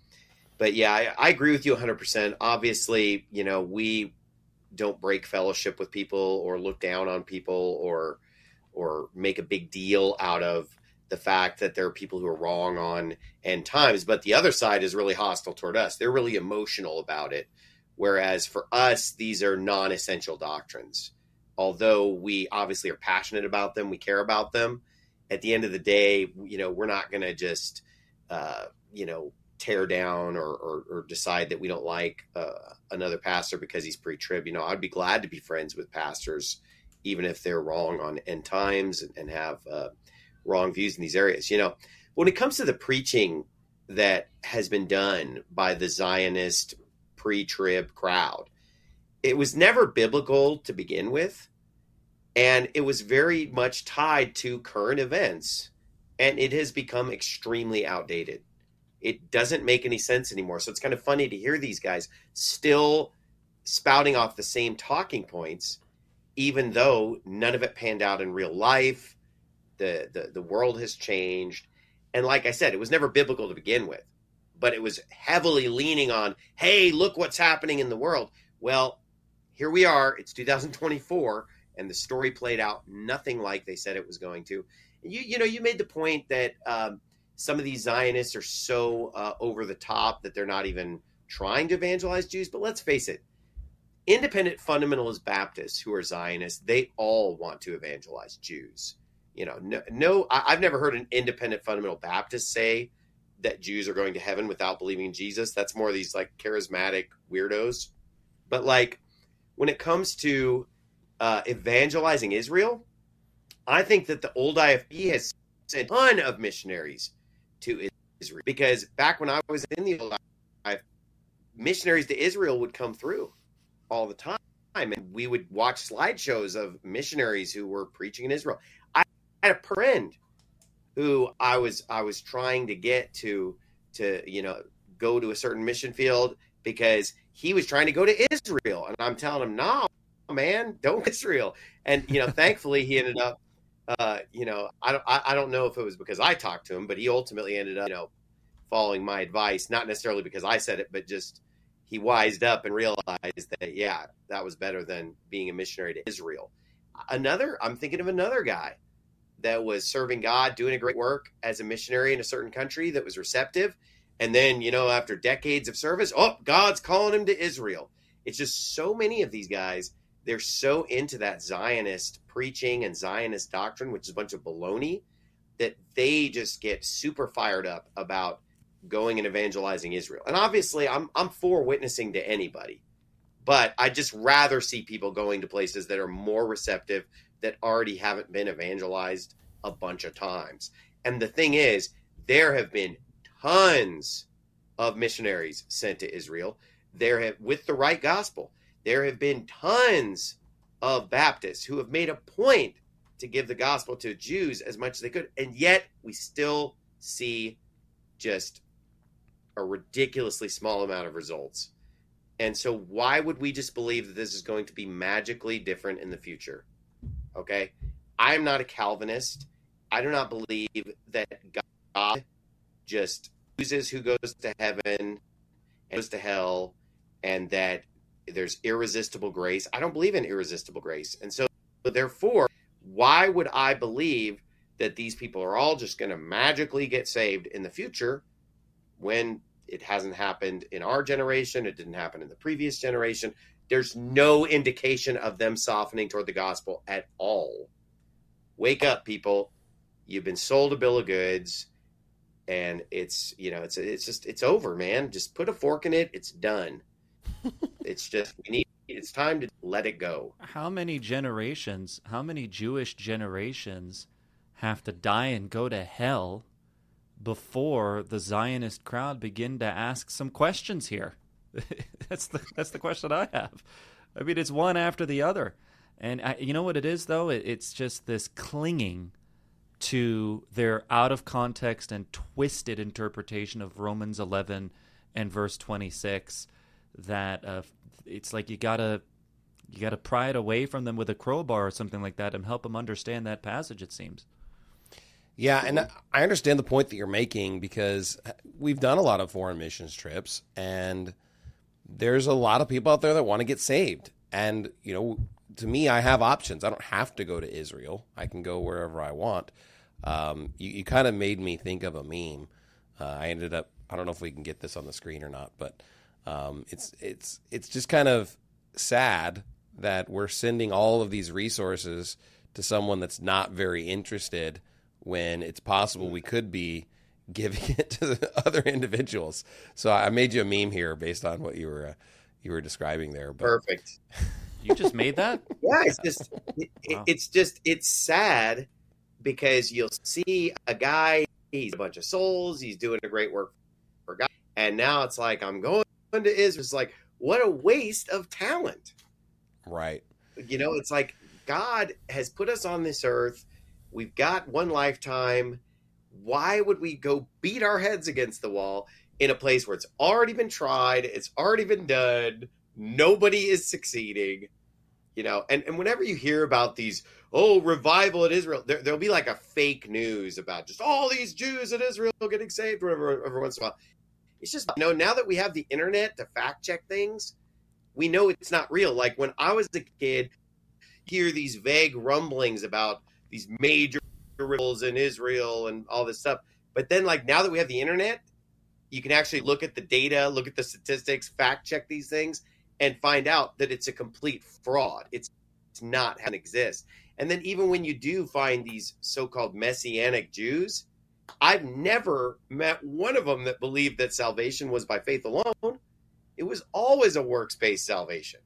But yeah, I, I agree with you one hundred percent. Obviously, you know, we don't break fellowship with people or look down on people or or make a big deal out of the fact that there are people who are wrong on end times. But the other side is really hostile toward us. They're really emotional about it. Whereas for us, these are non-essential doctrines. Although we obviously are passionate about them, we care about them. At the end of the day, you know, we're not going to just, uh, you know, tear down or, or, or decide that we don't like uh, another pastor because he's pre-trib. You know, I'd be glad to be friends with pastors, even if they're wrong on end times and, and have uh, wrong views in these areas. You know, when it comes to the preaching that has been done by the Zionist pre-trib crowd, it was never biblical to begin with. And it was very much tied to current events. And it has become extremely outdated. It doesn't make any sense anymore. So it's kind of funny to hear these guys still spouting off the same talking points, even though none of it panned out in real life. The, the, the world has changed. And like I said, it was never biblical to begin with. But it was heavily leaning on, hey, look what's happening in the world. Well, here we are. It's two thousand twenty-four. And the story played out nothing like they said it was going to. And you, you know, you made the point that um, some of these Zionists are so uh, over the top that they're not even trying to evangelize Jews. But let's face it, independent fundamentalist Baptists who are Zionists, they all want to evangelize Jews. You know, no, no I, I've never heard an independent fundamental Baptist say that Jews are going to heaven without believing in Jesus. That's more of these like charismatic weirdos. But like when it comes to Uh, evangelizing Israel, I think that the old I F B has sent a ton of missionaries to Israel, because back when I was in the old I F B, missionaries to Israel would come through all the time, and we would watch slideshows of missionaries who were preaching in Israel. I had a friend who I was I was trying to get to to you know go to a certain mission field because he was trying to go to Israel, and I'm telling him no. Man, don't Israel. And, you know, thankfully he ended up, uh, you know, I don't, I, I don't know if it was because I talked to him, but he ultimately ended up, you know, following my advice, not necessarily because I said it, but just he wised up and realized that, yeah, that was better than being a missionary to Israel. Another, I'm thinking of another guy that was serving God, doing a great work as a missionary in a certain country that was receptive. And then, you know, after decades of service, oh, God's calling him to Israel. It's just so many of these guys. They're so into that Zionist preaching and Zionist doctrine, which is a bunch of baloney, that they just get super fired up about going and evangelizing Israel. And obviously, I'm I'm for witnessing to anybody, but I just rather see people going to places that are more receptive, that already haven't been evangelized a bunch of times. And the thing is, there have been tons of missionaries sent to Israel. There have, with the right gospel. There have been tons of Baptists who have made a point to give the gospel to Jews as much as they could. And yet we still see just a ridiculously small amount of results. And so why would we just believe that this is going to be magically different in the future? Okay. I am not a Calvinist. I do not believe that God just chooses who goes to heaven and goes to hell, and that there's irresistible grace. I don't believe in irresistible grace. And so, therefore, why would I believe that these people are all just going to magically get saved in the future when it hasn't happened in our generation? It didn't happen in the previous generation. There's no indication of them softening toward the gospel at all. Wake up, people. You've been sold a bill of goods, and it's, you know, it's, it's just, it's over, man. Just put a fork in it. It's done. It's just, we need, it's time to let it go. How many generations, how many Jewish generations have to die and go to hell before the Zionist crowd begin to ask some questions here? That's the that's the question I have. I mean, it's one after the other. And I, you know what it is, though? It, it's just this clinging to their out of context and twisted interpretation of Romans eleven and verse twenty-six that uh, it's like you gotta you gotta pry it away from them with a crowbar or something like that and help them understand that passage, it seems. Yeah, and I understand the point that you're making, because we've done a lot of foreign missions trips, and there's a lot of people out there that want to get saved. And, you know, to me, I have options. I don't have to go to Israel. I can go wherever I want. Um, you you kind of made me think of a meme. Uh, I ended up, I don't know if we can get this on the screen or not, but um, it's it's it's just kind of sad that we're sending all of these resources to someone that's not very interested, when it's possible we could be giving it to the other individuals. So I made you a meme here based on what you were uh, you were describing there. But... Perfect. You just made that? Yeah, it's just it, Wow. it's just it's sad, because you'll see a guy, he's a bunch of souls, he's doing a great work for God, and now it's like, I'm going to Israel. It's like, what a waste of talent. Right. You know, it's like God has put us on this earth. We've got one lifetime. Why would we go beat our heads against the wall in a place where it's already been tried, it's already been done, nobody is succeeding? You know, and, and whenever you hear about these, oh, revival in Israel, there, there'll be like a fake news about just all these Jews in Israel getting saved, whatever, every once in a while. It's just, you know, now that we have the internet to fact check things, we know it's not real. Like when I was a kid, you hear these vague rumblings about these major revivals in Israel and all this stuff. But then, like, now that we have the internet, you can actually look at the data, look at the statistics, fact check these things, and find out that it's a complete fraud. It's, it's not how it exists. And then even when you do find these so-called Messianic Jews, I've never met one of them that believed that salvation was by faith alone. It was always a works-based salvation.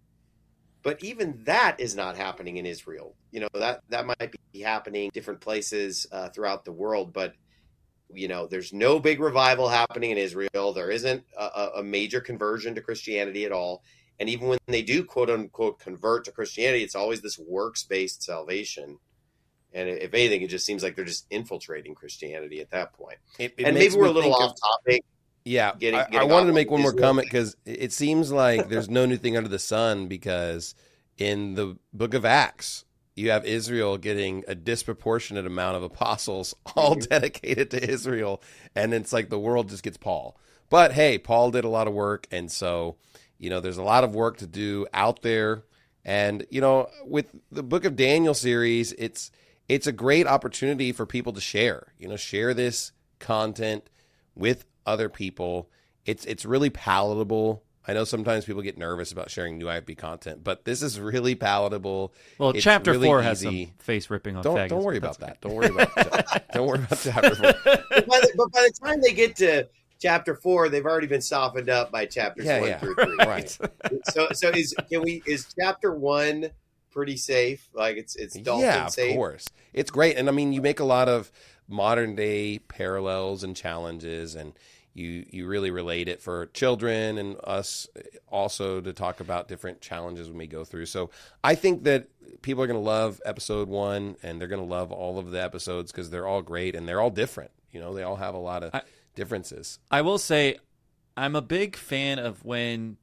But even that is not happening in Israel. You know, that, that might be happening in different places uh, throughout the world, but you know, there's no big revival happening in Israel. There isn't a, a major conversion to Christianity at all. And even when they do, quote unquote, convert to Christianity, it's always this works-based salvation. And if anything, it just seems like they're just infiltrating Christianity at that point. It, it and makes maybe we're me a little think off of- topic. Yeah, Getting- I, getting I wanted off to make on one more Israel. comment, because it seems like there's no new thing under the sun, because in the book of Acts, you have Israel getting a disproportionate amount of apostles, all dedicated to Israel, and it's like the world just gets Paul. But hey, Paul did a lot of work, and so, you know, there's a lot of work to do out there. And, you know, with the Book of Daniel series, it's it's a great opportunity for people to share, you know, share this content with other people. It's it's really palatable. I know sometimes people get nervous about sharing new I P content, but this is really palatable. Well, It's chapter really four has easy. some face ripping on Don't faggots. don't worry but about that's that. Don't worry about don't worry about chapter four. But by, the, but by the time they get to chapter four, they've already been softened up by chapters Yeah, one yeah. through three. Right. So, so is can we is chapter one pretty safe? Like it's it's dolphin Yeah, of safe. course. It's great. And I mean, you make a lot of modern day parallels and challenges, and you you really relate it for children and us also to talk about different challenges when we go through. So I think that people are going to love episode one, and they're going to love all of the episodes because they're all great and they're all different. You know, they all have a lot of I- differences. I will say, I'm a big fan of when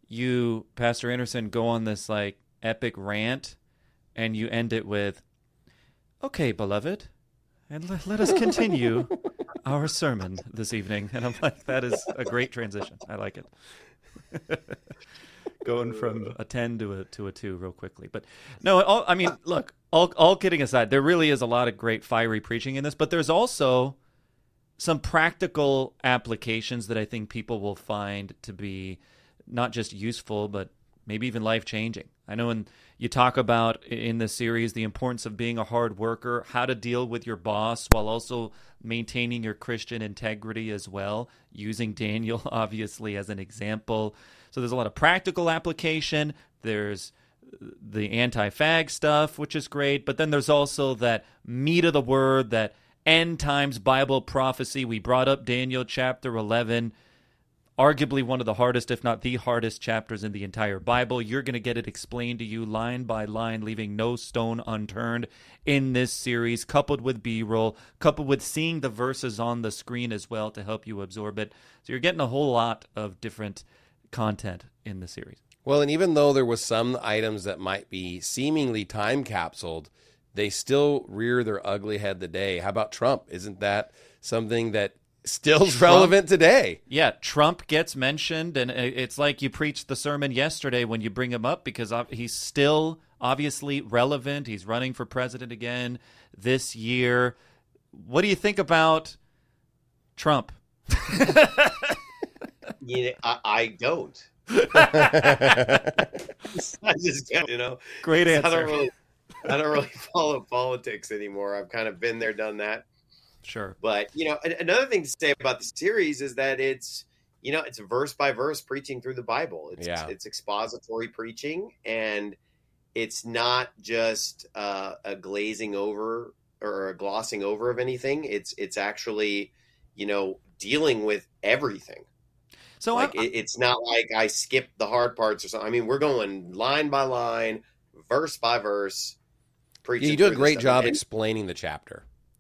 you, Pastor Anderson, go on this like epic rant, and you end it with, okay, beloved, and let, let us continue our sermon this evening. And I'm like, that is a great transition. I like it. Going from a ten to a to a two real quickly. But no, all, I mean, look, all all kidding aside, there really is a lot of great fiery preaching in this, but there's also some practical applications that I think people will find to be not just useful, but maybe even life-changing. I know when you talk about in this series the importance of being a hard worker, how to deal with your boss while also maintaining your Christian integrity as well, using Daniel obviously as an example. So there's a lot of practical application. There's the anti-fag stuff, which is great, but then there's also that meat of the word, that end times Bible prophecy. We brought up Daniel chapter eleven, arguably one of the hardest, if not the hardest chapters in the entire Bible. You're going to get it explained to you line by line, leaving no stone unturned in this series, coupled with B-roll, coupled with seeing the verses on the screen as well to help you absorb it. So you're getting a whole lot of different content in the series. Well, and even though there was some items that might be seemingly time capsuled, they still rear their ugly head today. How about Trump? Isn't that something that still is relevant today? Yeah, Trump gets mentioned, and it's like you preached the sermon yesterday when you bring him up, because he's still obviously relevant. He's running for president again this year. What do you think about Trump? You know, I, I don't. I just can't, you know. Great answer. I don't really, I don't really follow politics anymore. I've kind of been there, done that. Sure. But, you know, another thing to say about the series is that it's, you know, it's verse by verse preaching through the Bible. It's, yeah. it's expository preaching, and it's not just uh, a glazing over or a glossing over of anything. It's, it's actually, you know, dealing with everything. So like, I, it, it's not like I skipped the hard parts or something. I mean, we're going line by line, verse by verse. Yeah, you do a great job and, explaining the chapter.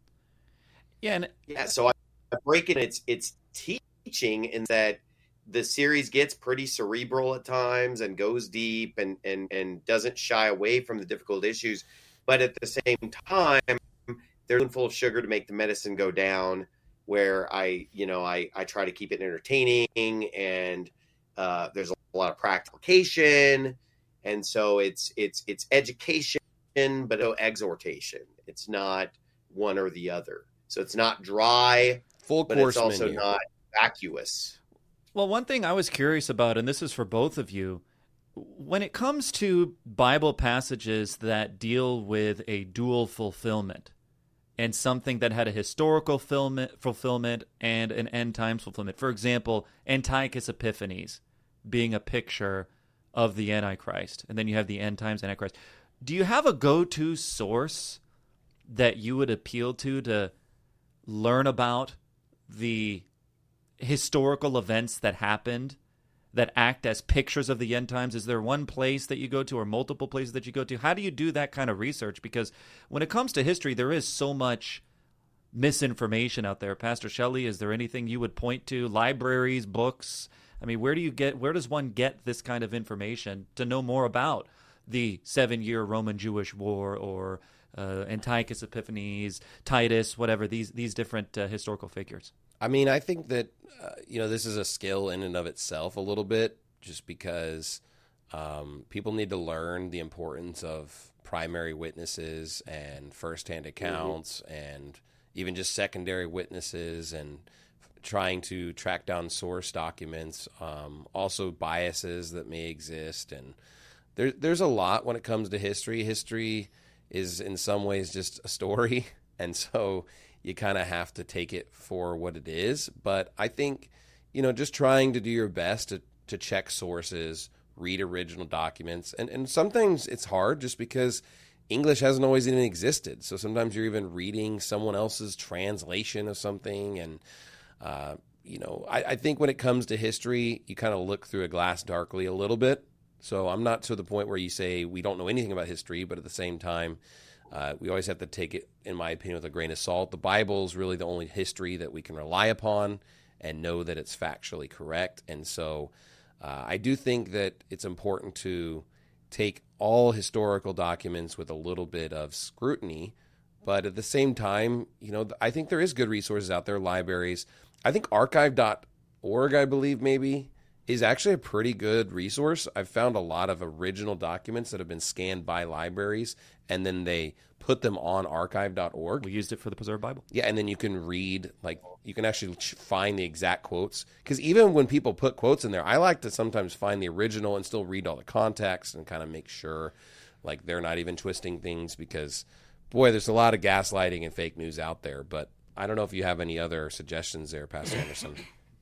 Yeah, and yeah. So I, I break it. It's it's teaching in that the series gets pretty cerebral at times and goes deep and and and doesn't shy away from the difficult issues, but at the same time, they're full of sugar to make the medicine go down. Where I, you know, I, I try to keep it entertaining, and uh, there's a lot of practication, and so it's it's it's education, but no exhortation. It's not one or the other. So it's not dry, full but course it's also menu. not vacuous. Well, one thing I was curious about, and this is for both of you, when it comes to Bible passages that deal with a dual fulfillment, and something that had a historical fulfillment, fulfillment and an end times fulfillment. For example, Antiochus Epiphanes being a picture of the Antichrist, and then you have the end times Antichrist. Do you have a go-to source that you would appeal to to learn about the historical events that happened that act as pictures of the end times? Is there one place that you go to or multiple places that you go to? How do you do that kind of research? Because when it comes to history, there is so much misinformation out there. Pastor Shelley, is there anything you would point to? Libraries, books? I mean, where do you get, where does one get this kind of information to know more about the seven-year Roman-Jewish War or uh, Antiochus Epiphanes, Titus, whatever, these, these different uh, historical figures? I mean, I think that, uh, you know, this is a skill in and of itself a little bit, just because um, people need to learn the importance of primary witnesses and firsthand accounts mm-hmm. and even just secondary witnesses, and trying to track down source documents, um, also biases that may exist. And there, there's a lot when it comes to history. History is in some ways just a story, and so you kind of have to take it for what it is. But I think, you know, just trying to do your best to, to check sources, read original documents. And, and sometimes it's hard just because English hasn't always even existed. So sometimes you're even reading someone else's translation of something. And, uh, you know, I, I think when it comes to history, you kind of look through a glass darkly a little bit. So I'm not to the point where you say we don't know anything about history, but at the same time, Uh, we always have to take it, in my opinion, with a grain of salt. The Bible is really the only history that we can rely upon and know that it's factually correct. And so uh, I do think that it's important to take all historical documents with a little bit of scrutiny, but at the same time, you know, I think there is good resources out there, libraries. I think archive dot org, I believe maybe, is actually a pretty good resource. I've found a lot of original documents that have been scanned by libraries, and then they put them on archive dot org. We used it for the Preserved Bible. Yeah, and then you can read, like, you can actually find the exact quotes. Because even when people put quotes in there, I like to sometimes find the original and still read all the context and kind of make sure, like, they're not even twisting things, because, boy, there's a lot of gaslighting and fake news out there. But I don't know if you have any other suggestions there, Pastor Anderson.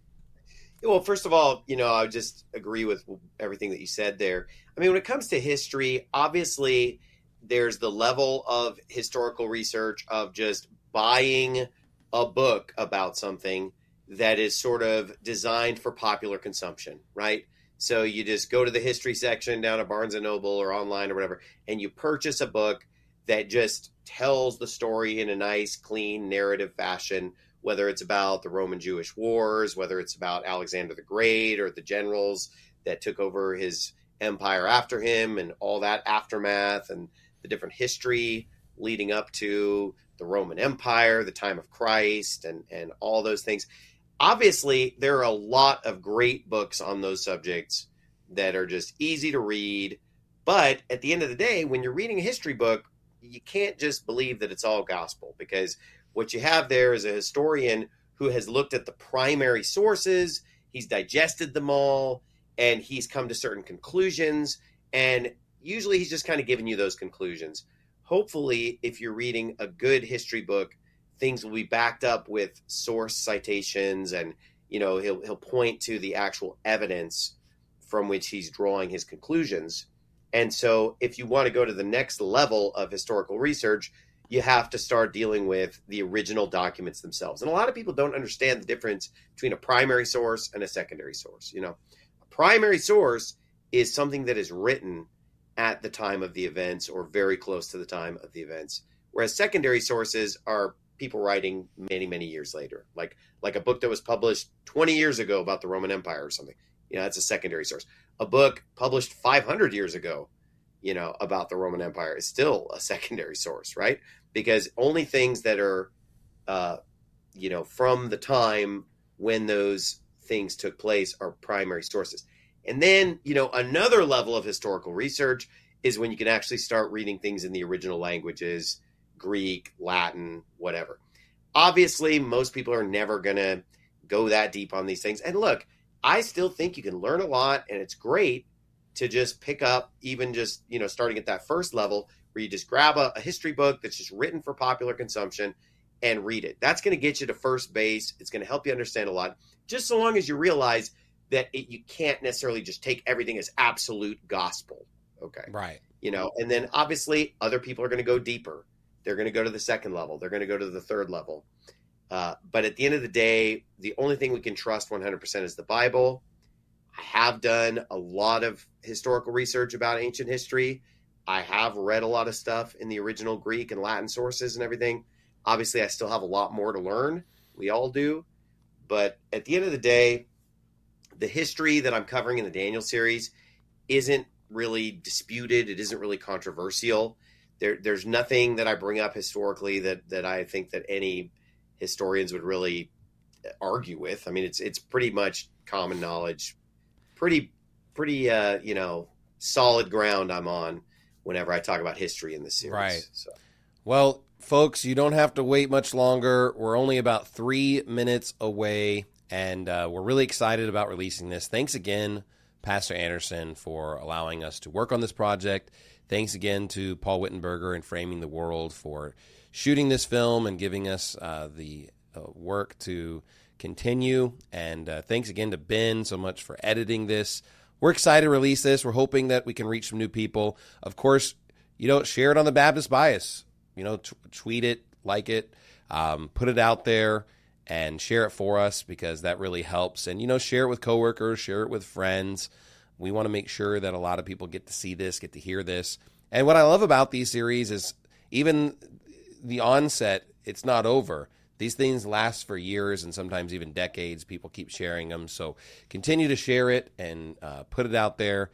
Well, first of all, you know, I would just agree with everything that you said there. I mean, when it comes to history, obviously there's the level of historical research of just buying a book about something that is sort of designed for popular consumption, right? So you just go to the history section down at Barnes and Noble or online or whatever, and you purchase a book that just tells the story in a nice, clean narrative fashion, whether it's about the Roman Jewish wars, whether it's about Alexander the Great or the generals that took over his empire after him and all that aftermath and the different history leading up to the Roman Empire, the time of Christ, and, and all those things. Obviously, there are a lot of great books on those subjects that are just easy to read. But at the end of the day, when you're reading a history book, you can't just believe that it's all gospel, because what you have there is a historian who has looked at the primary sources, he's digested them all, and he's come to certain conclusions. And usually he's just kind of giving you those conclusions. Hopefully, if you're reading a good history book, things will be backed up with source citations, and, you know, he'll he'll point to the actual evidence from which he's drawing his conclusions. And so if you want to go to the next level of historical research, you have to start dealing with the original documents themselves. And a lot of people don't understand the difference between a primary source and a secondary source. You know, a primary source is something that is written at the time of the events or very close to the time of the events, whereas secondary sources are people writing many, many years later, like like a book that was published twenty years ago about the Roman Empire or something. You know, that's a secondary source. A book published five hundred years ago, you know, about the Roman Empire is still a secondary source, right? Because only things that are, uh, you know, from the time when those things took place are primary sources. And then, you know, another level of historical research is when you can actually start reading things in the original languages, Greek, Latin, whatever. Obviously, most people are never going to go that deep on these things. And look, I still think you can learn a lot, and it's great to just pick up, even just, you know, starting at that first level where you just grab a, a history book that's just written for popular consumption and read it. That's going to get you to first base. It's going to help you understand a lot, just so long as you realize that it, you can't necessarily just take everything as absolute gospel. Okay. Right. You know, and then obviously other people are going to go deeper. They're going to go to the second level. They're going to go to the third level. Uh, but at the end of the day, the only thing we can trust one hundred percent is the Bible. I have done a lot of historical research about ancient history. I have read a lot of stuff in the original Greek and Latin sources and everything. Obviously, I still have a lot more to learn. We all do. But at the end of the day, the history that I'm covering in the Daniel series isn't really disputed. It isn't really controversial. There, there's nothing that I bring up historically that, that I think that any historians would really argue with. I mean, it's it's pretty much common knowledge, pretty pretty uh, you know, solid ground I'm on whenever I talk about history in this series. Right. So. Well, folks, you don't have to wait much longer. We're only about three minutes away, and uh, we're really excited about releasing this. Thanks again, Pastor Anderson, for allowing us to work on this project. Thanks again to Paul Wittenberger and Framing the World for shooting this film and giving us uh, the uh, work to continue. And uh, thanks again to Ben so much for editing this. We're excited to release this. We're hoping that we can reach some new people. Of course, you know, share it on the Baptist Bias. You know, t- tweet it, like it, um, put it out there, and share it for us, because that really helps. And, you know, share it with coworkers, share it with friends. We want to make sure that a lot of people get to see this, get to hear this. And what I love about these series is even the onset, it's not over. These things last for years and sometimes even decades. People keep sharing them. So continue to share it and uh, put it out there.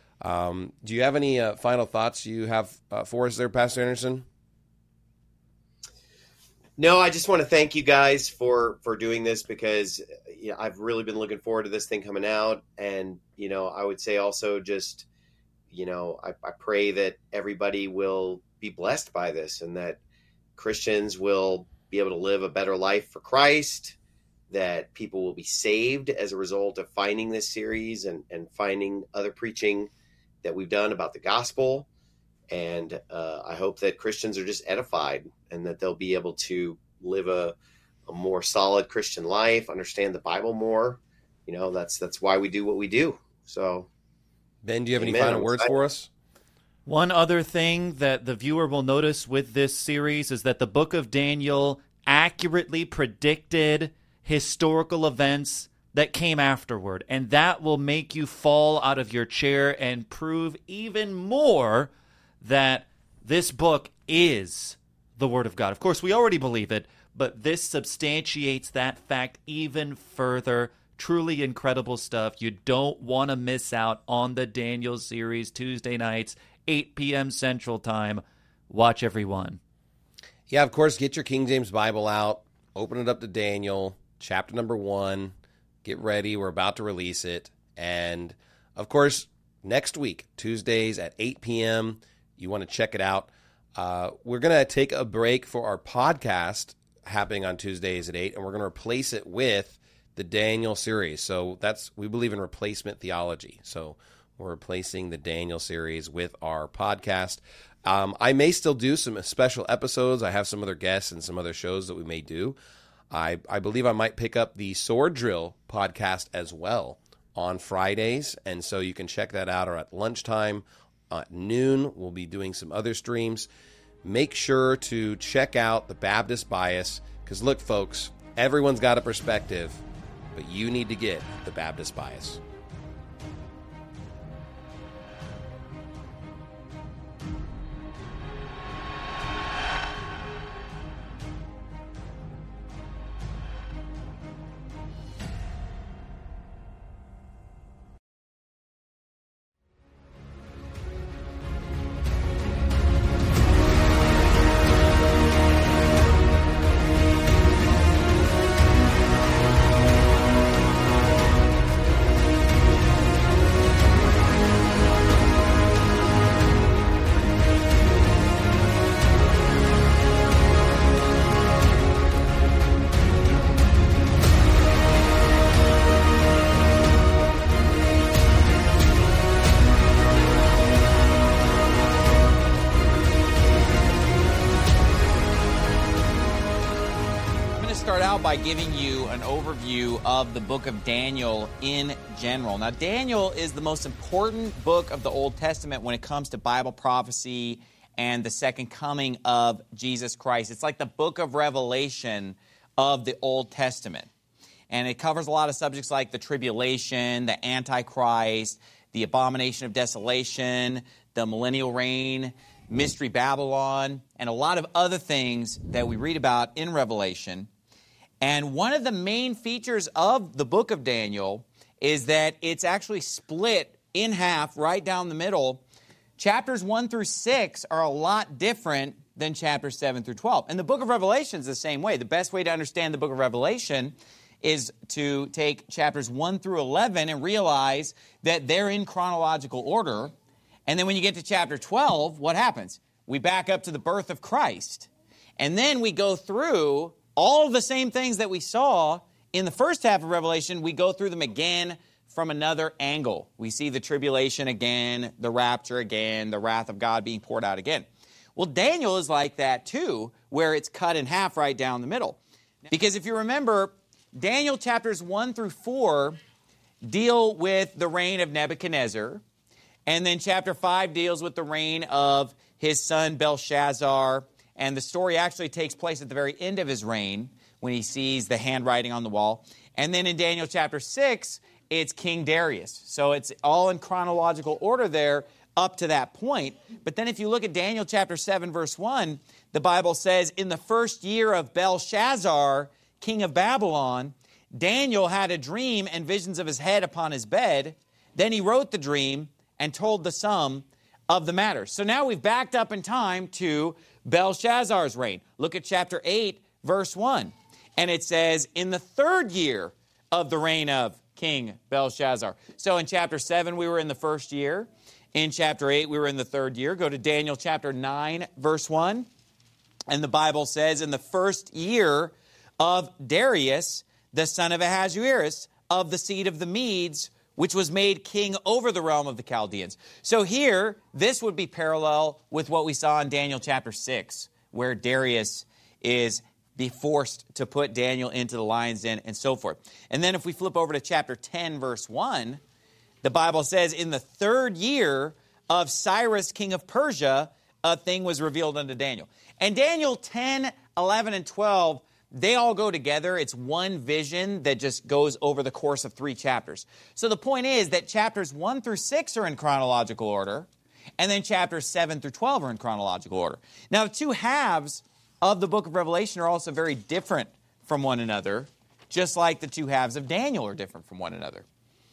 Um, do you have any uh, final thoughts you have uh, for us there, Pastor Anderson? No, I just want to thank you guys for for doing this because you know, I've really been looking forward to this thing coming out. And, you know, I would say also just, you know, I, I pray that everybody will be blessed by this and that Christians will be able to live a better life for Christ, that people will be saved as a result of finding this series and, and finding other preaching that we've done about the gospel. And uh, I hope that Christians are just edified and that they'll be able to live a, a more solid Christian life, understand the Bible more. You know, that's that's why we do what we do. So, Ben, do you have amen. any final I'm words excited. for us? One other thing that the viewer will notice with this series is that the book of Daniel accurately predicted historical events that came afterward. And that will make you fall out of your chair and prove even more that this book is the Word of God. Of course, we already believe it, but this substantiates that fact even further. Truly incredible stuff. You don't want to miss out on the Daniel series Tuesday nights, eight p.m. Central Time. Watch every one. Yeah, of course, get your King James Bible out, open it up to Daniel, chapter number one, get ready. We're about to release it. And, of course, next week, Tuesdays at eight p.m., you want to check it out. Uh, we're going to take a break for our podcast happening on Tuesdays at eight, and we're going to replace it with the Daniel series. So that's we believe in replacement theology. So we're replacing the Daniel series with our podcast. Um, I may still do some special episodes. I have some other guests and some other shows that we may do. I, I believe I might pick up the Sword Drill podcast as well on Fridays, and so you can check that out or at lunchtime. At noon, we'll be doing some other streams. Make sure to check out the Baptist Bias, because look, folks, everyone's got a perspective, but you need to get the Baptist Bias. By giving you an overview of the book of Daniel in general. Now, Daniel is the most important book of the Old Testament when it comes to Bible prophecy and the second coming of Jesus Christ. It's like the book of Revelation of the Old Testament. And it covers a lot of subjects like the tribulation, the Antichrist, the abomination of desolation, the millennial reign, Mystery Babylon, and a lot of other things that we read about in Revelation. And one of the main features of the book of Daniel is that it's actually split in half right down the middle. Chapters one through six are a lot different than chapters seven through twelve. And the book of Revelation is the same way. The best way to understand the book of Revelation is to take chapters one through eleven and realize that they're in chronological order. And then when you get to chapter twelve, what happens? We back up to the birth of Christ. And then we go through all of the same things that we saw in the first half of Revelation. We go through them again from another angle. We see the tribulation again, the rapture again, the wrath of God being poured out again. Well, Daniel is like that too, where it's cut in half right down the middle. Because if you remember, Daniel chapters one through four deal with the reign of Nebuchadnezzar. And then chapter five deals with the reign of his son Belshazzar. And the story actually takes place at the very end of his reign when he sees the handwriting on the wall. And then in Daniel chapter six, it's King Darius. So it's all in chronological order there up to that point. But then if you look at Daniel chapter seven, verse one, the Bible says, in the first year of Belshazzar, king of Babylon, Daniel had a dream and visions of his head upon his bed. Then he wrote the dream and told the sum of the matter. So now we've backed up in time to Belshazzar's reign. Look at chapter eight, verse one. And it says, in the third year of the reign of King Belshazzar. So in chapter seven, we were in the first year. In chapter eight, we were in the third year. Go to Daniel chapter nine, verse one. And the Bible says, in the first year of Darius, the son of Ahasuerus, of the seed of the Medes, which was made king over the realm of the Chaldeans. So here, this would be parallel with what we saw in Daniel chapter six, where Darius is be forced to put Daniel into the lion's den and so forth. And then if we flip over to chapter ten, verse one, the Bible says, in the third year of Cyrus, king of Persia, a thing was revealed unto Daniel. And Daniel ten, eleven, and twelve, they all go together. It's one vision that just goes over the course of three chapters. So the point is that chapters one through six are in chronological order, and then chapters seven through twelve are in chronological order. Now, the two halves of the book of Revelation are also very different from one another, just like the two halves of Daniel are different from one another.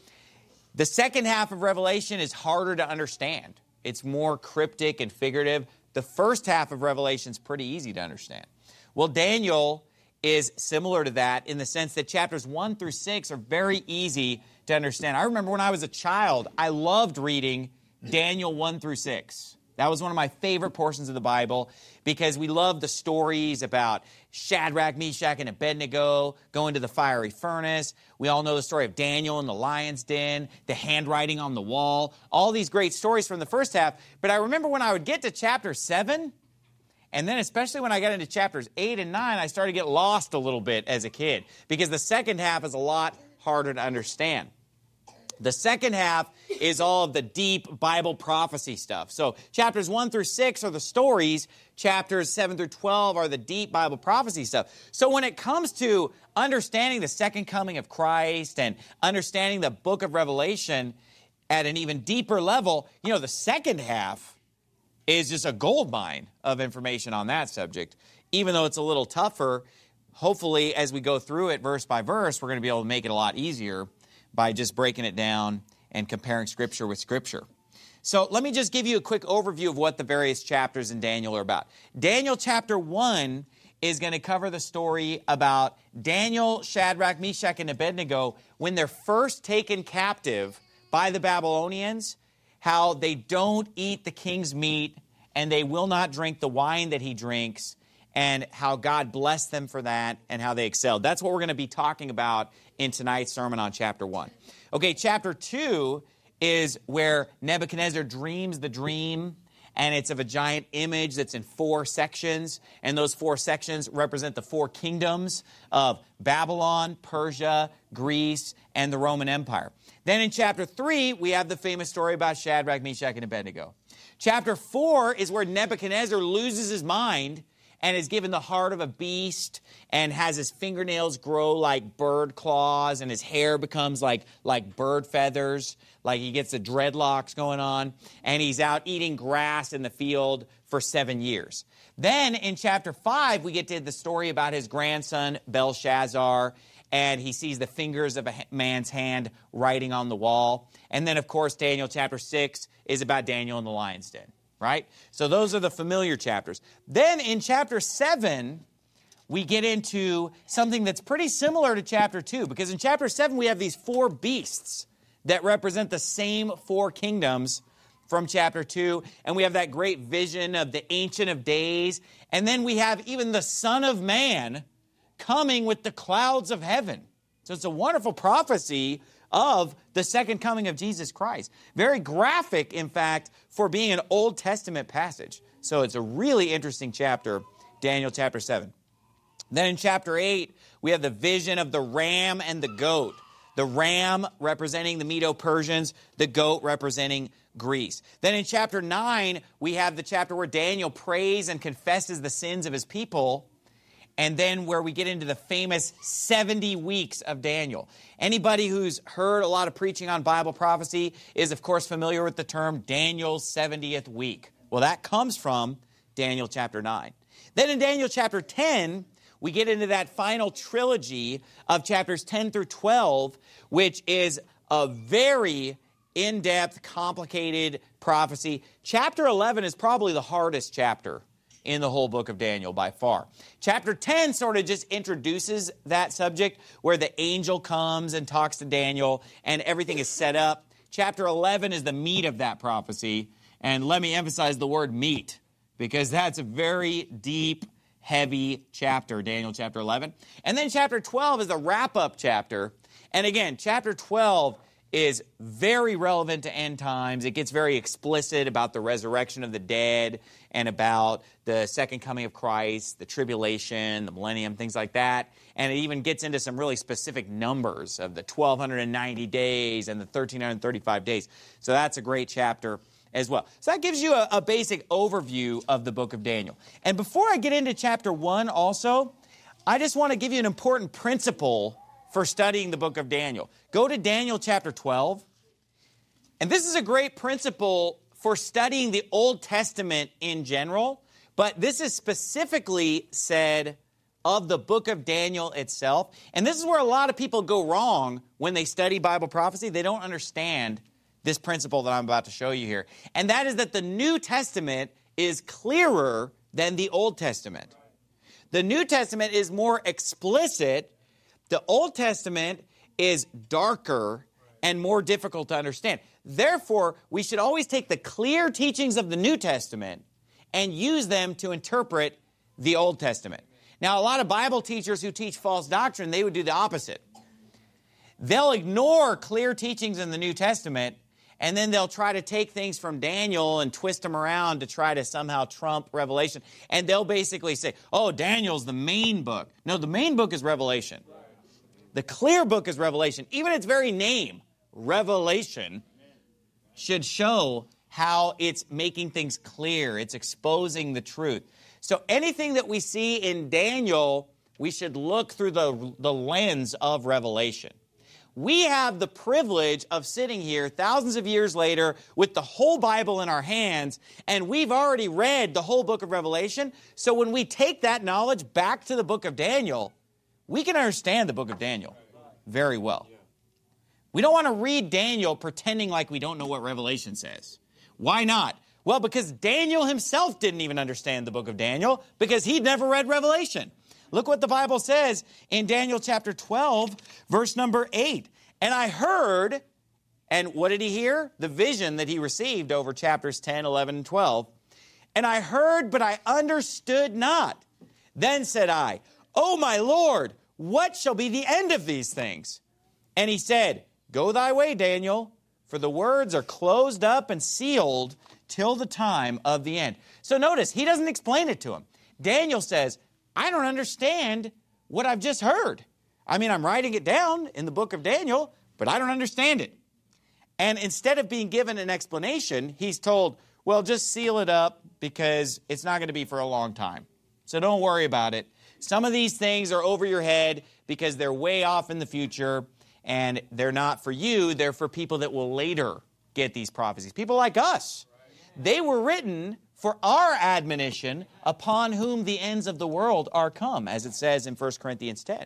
The second half of Revelation is harder to understand. It's more cryptic and figurative. The first half of Revelation is pretty easy to understand. Well, Daniel is similar to that in the sense that chapters one through six are very easy to understand. I remember when I was a child, I loved reading Daniel one through six. That was one of my favorite portions of the Bible because we love the stories about Shadrach, Meshach, and Abednego going to the fiery furnace. We all know the story of Daniel in the lion's den, the handwriting on the wall, all these great stories from the first half. But I remember when I would get to chapter seven, and then especially when I got into chapters eight and nine, I started to get lost a little bit as a kid because the second half is a lot harder to understand. The second half is all of the deep Bible prophecy stuff. So chapters one through six are the stories. Chapters seven through twelve are the deep Bible prophecy stuff. So when it comes to understanding the second coming of Christ and understanding the book of Revelation at an even deeper level, you know, the second half is just a gold mine of information on that subject. Even though it's a little tougher, hopefully as we go through it verse by verse, we're going to be able to make it a lot easier by just breaking it down and comparing Scripture with Scripture. So let me just give you a quick overview of what the various chapters in Daniel are about. Daniel chapter one is going to cover the story about Daniel, Shadrach, Meshach, and Abednego when they're first taken captive by the Babylonians, how they don't eat the king's meat and they will not drink the wine that he drinks, and how God blessed them for that and how they excelled. That's what we're going to be talking about in tonight's sermon on chapter one. Okay, chapter two is where Nebuchadnezzar dreams the dream, and it's of a giant image that's in four sections, and those four sections represent the four kingdoms of Babylon, Persia, Greece, and the Roman Empire. Then in chapter three, we have the famous story about Shadrach, Meshach, and Abednego. Chapter four is where Nebuchadnezzar loses his mind and is given the heart of a beast and has his fingernails grow like bird claws and his hair becomes like, like bird feathers, like he gets the dreadlocks going on, and he's out eating grass in the field for seven years. Then in chapter five, we get to the story about his grandson Belshazzar, and he sees the fingers of a man's hand writing on the wall. And then, of course, Daniel chapter six is about Daniel in the lion's den. Right? So those are the familiar chapters. Then in chapter seven, we get into something that's pretty similar to chapter two, because in chapter seven, we have these four beasts that represent the same four kingdoms from chapter two, and we have that great vision of the Ancient of Days, and then we have even the Son of Man coming with the clouds of heaven. So it's a wonderful prophecy of the second coming of Jesus Christ. Very graphic, in fact, for being an Old Testament passage. So it's a really interesting chapter, Daniel chapter seven. Then in chapter eight, we have the vision of the ram and the goat. The ram representing the Medo-Persians, the goat representing Greece. Then in chapter nine, we have the chapter where Daniel prays and confesses the sins of his people. And then where we get into the famous seventy weeks of Daniel. Anybody who's heard a lot of preaching on Bible prophecy is, of course, familiar with the term Daniel's seventieth week. Well, that comes from Daniel chapter nine. Then in Daniel chapter ten, we get into that final trilogy of chapters ten through twelve, which is a very in-depth, complicated prophecy. Chapter eleven is probably the hardest chapter in the whole book of Daniel by far. Chapter ten sort of just introduces that subject where the angel comes and talks to Daniel and everything is set up. Chapter eleven is the meat of that prophecy. And let me emphasize the word meat because that's a very deep, heavy chapter, Daniel chapter eleven. And then chapter twelve is the wrap-up chapter. And again, chapter twelve is very relevant to end times. It gets very explicit about the resurrection of the dead and about the second coming of Christ, the tribulation, the millennium, things like that. And it even gets into some really specific numbers of the twelve ninety days and the one thousand three hundred thirty-five days. So that's a great chapter as well. So that gives you a, a basic overview of the book of Daniel. And before I get into chapter one also, I just want to give you an important principle for studying the book of Daniel. Go to Daniel chapter twelve. And this is a great principle for studying the Old Testament in general, but this is specifically said of the book of Daniel itself. And this is where a lot of people go wrong when they study Bible prophecy. They don't understand this principle that I'm about to show you here. And that is that the New Testament is clearer than the Old Testament. The New Testament is more explicit. The Old Testament is darker and more difficult to understand. Therefore, we should always take the clear teachings of the New Testament and use them to interpret the Old Testament. Now, a lot of Bible teachers who teach false doctrine, they would do the opposite. They'll ignore clear teachings in the New Testament, and then they'll try to take things from Daniel and twist them around to try to somehow trump Revelation. And they'll basically say, oh, Daniel's the main book. No, the main book is Revelation. The clear book is Revelation. Even its very name, Revelation, should show how it's making things clear. It's exposing the truth. So anything that we see in Daniel, we should look through the, the lens of Revelation. We have the privilege of sitting here thousands of years later with the whole Bible in our hands, and we've already read the whole book of Revelation. So when we take that knowledge back to the book of Daniel, we can understand the book of Daniel very well. We don't want to read Daniel pretending like we don't know what Revelation says. Why not? Well, because Daniel himself didn't even understand the book of Daniel because he'd never read Revelation. Look what the Bible says in Daniel chapter twelve, verse number eight. And I heard, and what did he hear? The vision that he received over chapters ten, eleven, and twelve. And I heard, but I understood not. Then said I, O my Lord, what shall be the end of these things? And he said, Go thy way, Daniel, for the words are closed up and sealed till the time of the end. So notice, he doesn't explain it to him. Daniel says, I don't understand what I've just heard. I mean, I'm writing it down in the book of Daniel, but I don't understand it. And instead of being given an explanation, he's told, well, just seal it up because it's not going to be for a long time. So don't worry about it. Some of these things are over your head because they're way off in the future, and they're not for you. They're for people that will later get these prophecies. People like us. They were written for our admonition upon whom the ends of the world are come, as it says in First Corinthians ten.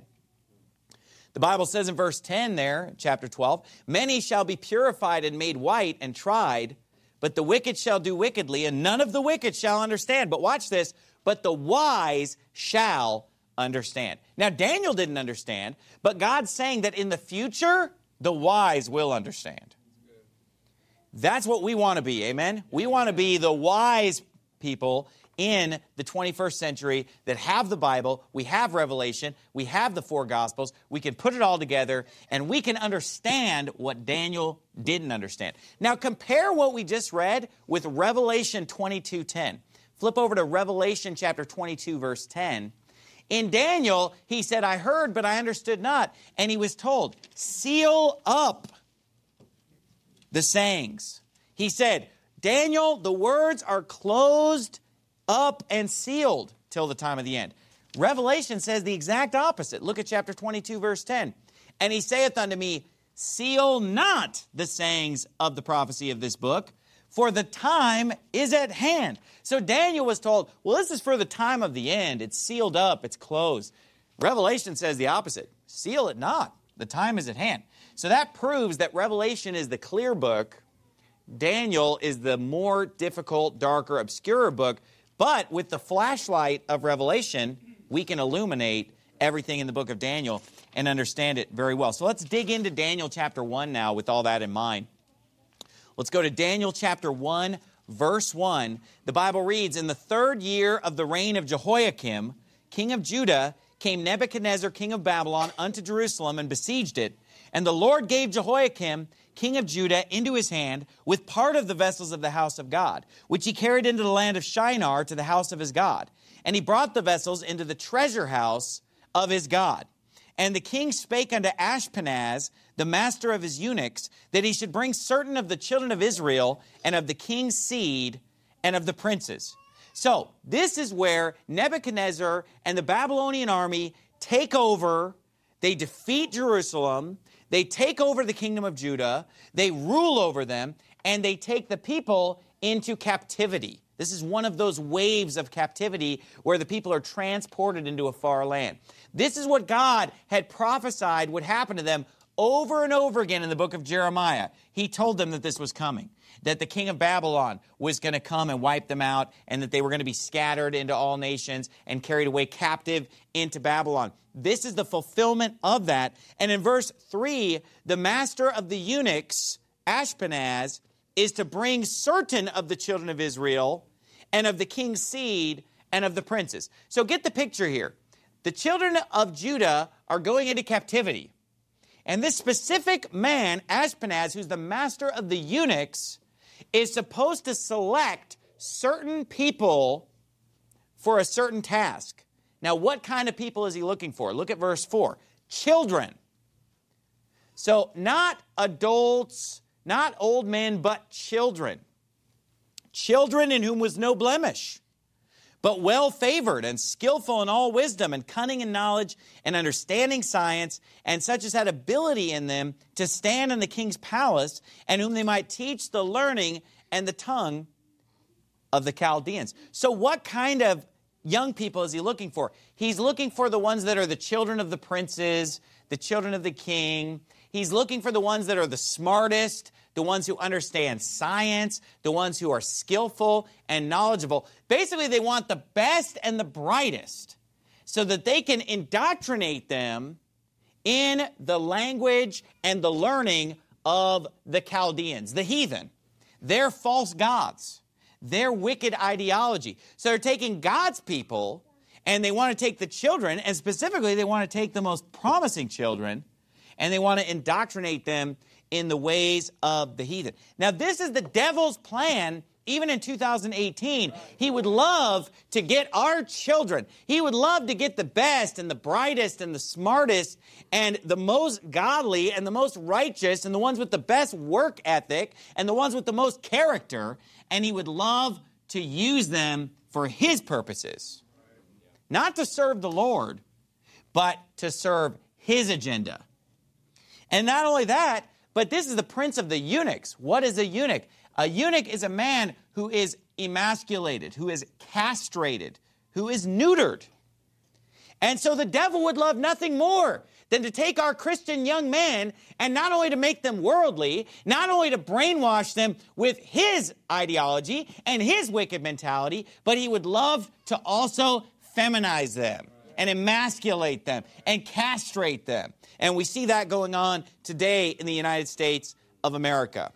The Bible says in verse ten there, chapter twelve, Many shall be purified and made white and tried, but the wicked shall do wickedly, and none of the wicked shall understand. But watch this, but the wise shall understand. Now, Daniel didn't understand, but God's saying that in the future, the wise will understand. That's what we want to be, amen? We want to be the wise people in the twenty-first century that have the Bible, we have Revelation, we have the four Gospels, we can put it all together, and we can understand what Daniel didn't understand. Now, compare what we just read with Revelation twenty-two ten. Flip over to Revelation chapter twenty-two, verse ten. In Daniel, he said, I heard, but I understood not. And he was told, seal up the sayings. He said, Daniel, the words are closed up and sealed till the time of the end. Revelation says the exact opposite. Look at chapter twenty-two, verse ten. And he saith unto me, seal not the sayings of the prophecy of this book, for the time is at hand. So Daniel was told, well, this is for the time of the end. It's sealed up. It's closed. Revelation says the opposite. Seal it not. The time is at hand. So that proves that Revelation is the clear book. Daniel is the more difficult, darker, obscure book. But with the flashlight of Revelation, we can illuminate everything in the book of Daniel and understand it very well. So let's dig into Daniel chapter one now with all that in mind. Let's go to Daniel chapter one, verse one. The Bible reads, "In the third year of the reign of Jehoiakim, king of Judah, came Nebuchadnezzar, king of Babylon, unto Jerusalem and besieged it. And the Lord gave Jehoiakim, king of Judah, into his hand with part of the vessels of the house of God, which he carried into the land of Shinar to the house of his God. And he brought the vessels into the treasure house of his God. And the king spake unto Ashpenaz, the master of his eunuchs, that he should bring certain of the children of Israel and of the king's seed and of the princes." So this is where Nebuchadnezzar and the Babylonian army take over. They defeat Jerusalem. They take over the kingdom of Judah. They rule over them, and they take the people into captivity. This is one of those waves of captivity where the people are transported into a far land. This is what God had prophesied would happen to them over and over again in the book of Jeremiah. He told them that this was coming, that the king of Babylon was going to come and wipe them out, and that they were going to be scattered into all nations and carried away captive into Babylon. This is the fulfillment of that. And in verse three, the master of the eunuchs, Ashpenaz, is to bring certain of the children of Israel and of the king's seed and of the princes. So get the picture here. The children of Judah are going into captivity. And this specific man, Ashpenaz, who's the master of the eunuchs, is supposed to select certain people for a certain task. Now, what kind of people is he looking for? Look at verse four. Children. So not adults, not old men, but children. Children in whom was no blemish, but well-favored and skillful in all wisdom and cunning in knowledge and understanding science, and such as had ability in them to stand in the king's palace, and whom they might teach the learning and the tongue of the Chaldeans. So what kind of young people is he looking for? He's looking for the ones that are the children of the princes, the children of the king. He's looking for the ones that are the smartest, the ones who understand science, the ones who are skillful and knowledgeable. Basically, they want the best and the brightest so that they can indoctrinate them in the language and the learning of the Chaldeans, the heathen, their false gods, their wicked ideology. So they're taking God's people, and they want to take the children, and specifically they want to take the most promising children, and they want to indoctrinate them in the ways of the heathen. Now, this is the devil's plan. Even in two thousand eighteen, he would love to get our children. He would love to get the best and the brightest and the smartest and the most godly and the most righteous and the ones with the best work ethic and the ones with the most character. And he would love to use them for his purposes. Not to serve the Lord, but to serve his agenda. And not only that, but this is the prince of the eunuchs. What is a eunuch? A eunuch is a man who is emasculated, who is castrated, who is neutered. And so the devil would love nothing more than to take our Christian young men and not only to make them worldly, not only to brainwash them with his ideology and his wicked mentality, but he would love to also feminize them and emasculate them and castrate them. And we see that going on today in the United States of America.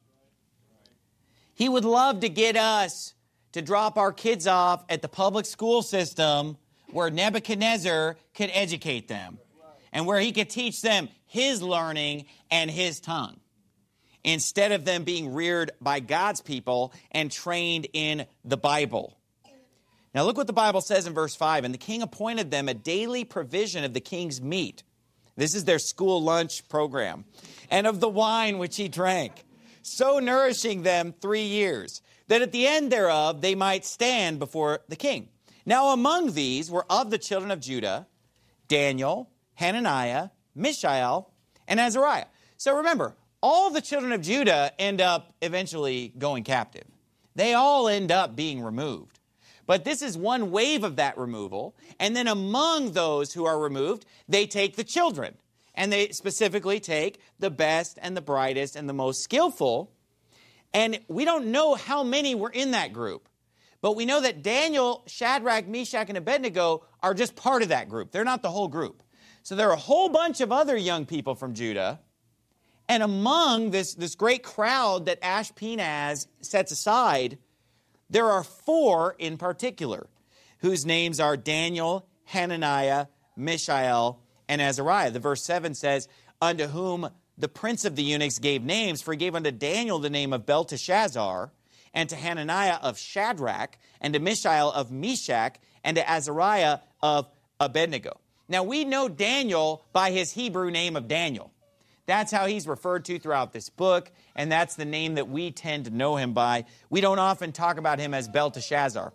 He would love to get us to drop our kids off at the public school system where Nebuchadnezzar could educate them and where he could teach them his learning and his tongue, instead of them being reared by God's people and trained in the Bible. Now look what the Bible says in verse five. And the king appointed them a daily provision of the king's meat. This is their school lunch program. And of the wine which he drank, so nourishing them three years, that at the end thereof they might stand before the king. Now among these were of the children of Judah, Daniel, Hananiah, Mishael, and Azariah. So remember, all the children of Judah end up eventually going captive. They all end up being removed. But this is one wave of that removal. And then among those who are removed, they take the children. And they specifically take the best and the brightest and the most skillful. And we don't know how many were in that group. But we know that Daniel, Shadrach, Meshach, and Abednego are just part of that group. They're not the whole group. So there are a whole bunch of other young people from Judah. And among this, this great crowd that Ashpenaz sets aside, there are four in particular, whose names are Daniel, Hananiah, Mishael, and Azariah. The verse seven says, unto whom the prince of the eunuchs gave names, for he gave unto Daniel the name of Belteshazzar, and to Hananiah of Shadrach, and to Mishael of Meshach, and to Azariah of Abednego. Now we know Daniel by his Hebrew name of Daniel. That's how he's referred to throughout this book, and that's the name that we tend to know him by. We don't often talk about him as Belteshazzar.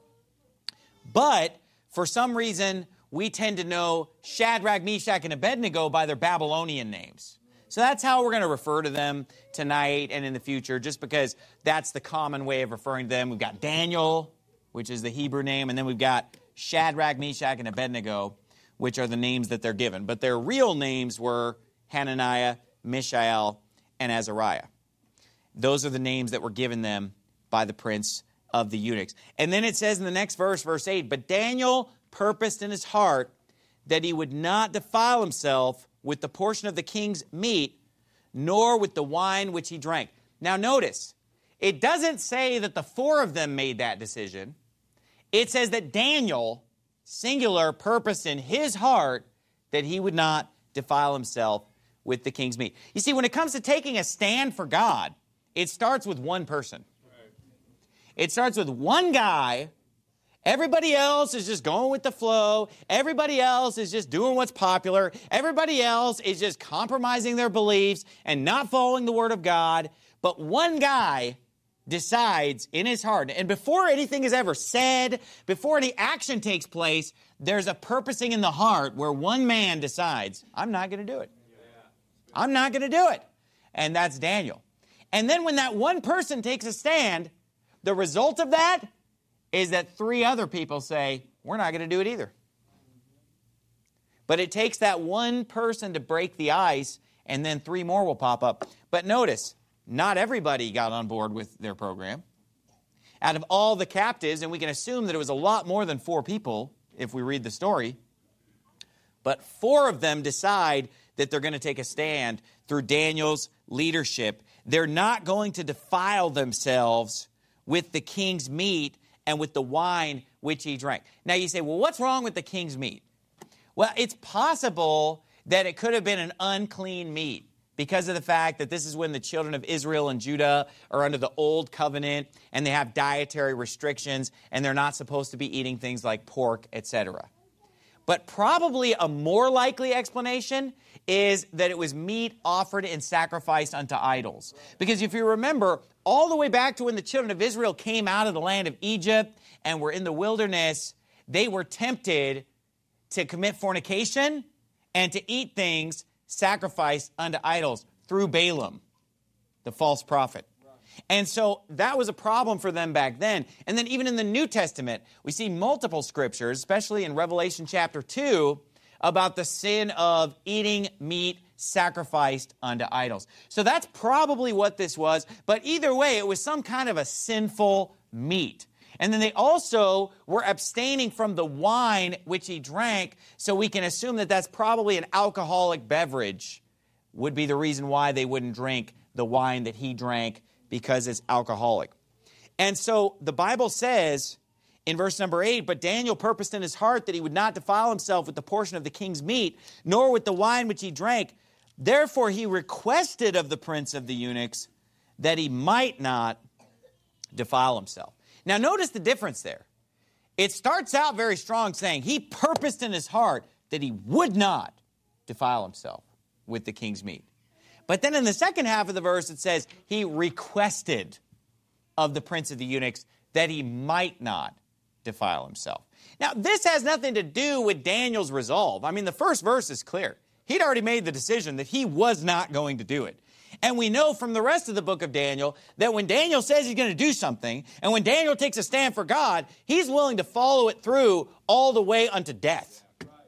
But for some reason, we tend to know Shadrach, Meshach, and Abednego by their Babylonian names. So that's how we're going to refer to them tonight and in the future, just because that's the common way of referring to them. We've got Daniel, which is the Hebrew name, and then we've got Shadrach, Meshach, and Abednego, which are the names that they're given. But their real names were Hananiah, Mishael, and Azariah. Those are the names that were given them by the prince of the eunuchs. And then it says in the next verse, verse eight, but Daniel purposed in his heart that he would not defile himself with the portion of the king's meat, nor with the wine which he drank. Now notice, it doesn't say that the four of them made that decision. It says that Daniel, singular, purposed in his heart that he would not defile himself with the king's meat. You see, when it comes to taking a stand for God, it starts with one person. It starts with one guy. Everybody else is just going with the flow. Everybody else is just doing what's popular. Everybody else is just compromising their beliefs and not following the Word of God. But one guy decides in his heart, and before anything is ever said, before any action takes place, there's a purposing in the heart where one man decides, I'm not going to do it. I'm not going to do it. And that's Daniel. And then when that one person takes a stand, the result of that is that three other people say, we're not going to do it either. But it takes that one person to break the ice, and then three more will pop up. But notice, not everybody got on board with their program. Out of all the captives, and we can assume that it was a lot more than four people if we read the story, but four of them decide that they're going to take a stand through Daniel's leadership. They're not going to defile themselves with the king's meat and with the wine which he drank. Now you say, well, what's wrong with the king's meat? Well, it's possible that it could have been an unclean meat because of the fact that this is when the children of Israel and Judah are under the old covenant and they have dietary restrictions and they're not supposed to be eating things like pork, et cetera. But probably a more likely explanation is that it was meat offered and sacrificed unto idols. Because if you remember, all the way back to when the children of Israel came out of the land of Egypt and were in the wilderness, they were tempted to commit fornication and to eat things sacrificed unto idols through Balaam, the false prophet. And so that was a problem for them back then. And then even in the New Testament, we see multiple scriptures, especially in Revelation chapter two, about the sin of eating meat sacrificed unto idols. So that's probably what this was. But either way, it was some kind of a sinful meat. And then they also were abstaining from the wine which he drank, so we can assume that that's probably an alcoholic beverage, would be the reason why they wouldn't drink the wine that he drank, because it's alcoholic. And so the Bible says in verse number eight, but Daniel purposed in his heart that he would not defile himself with the portion of the king's meat, nor with the wine which he drank. Therefore he requested of the prince of the eunuchs that he might not defile himself. Now notice the difference there. It starts out very strong saying he purposed in his heart that he would not defile himself with the king's meat. But then in the second half of the verse it says he requested of the prince of the eunuchs that he might not defile himself. Now this has nothing to do with Daniel's resolve. I mean, the first verse is clear. He'd already made the decision that he was not going to do it. And we know from the rest of the book of Daniel that when Daniel says he's going to do something, and when Daniel takes a stand for God, he's willing to follow it through all the way unto death.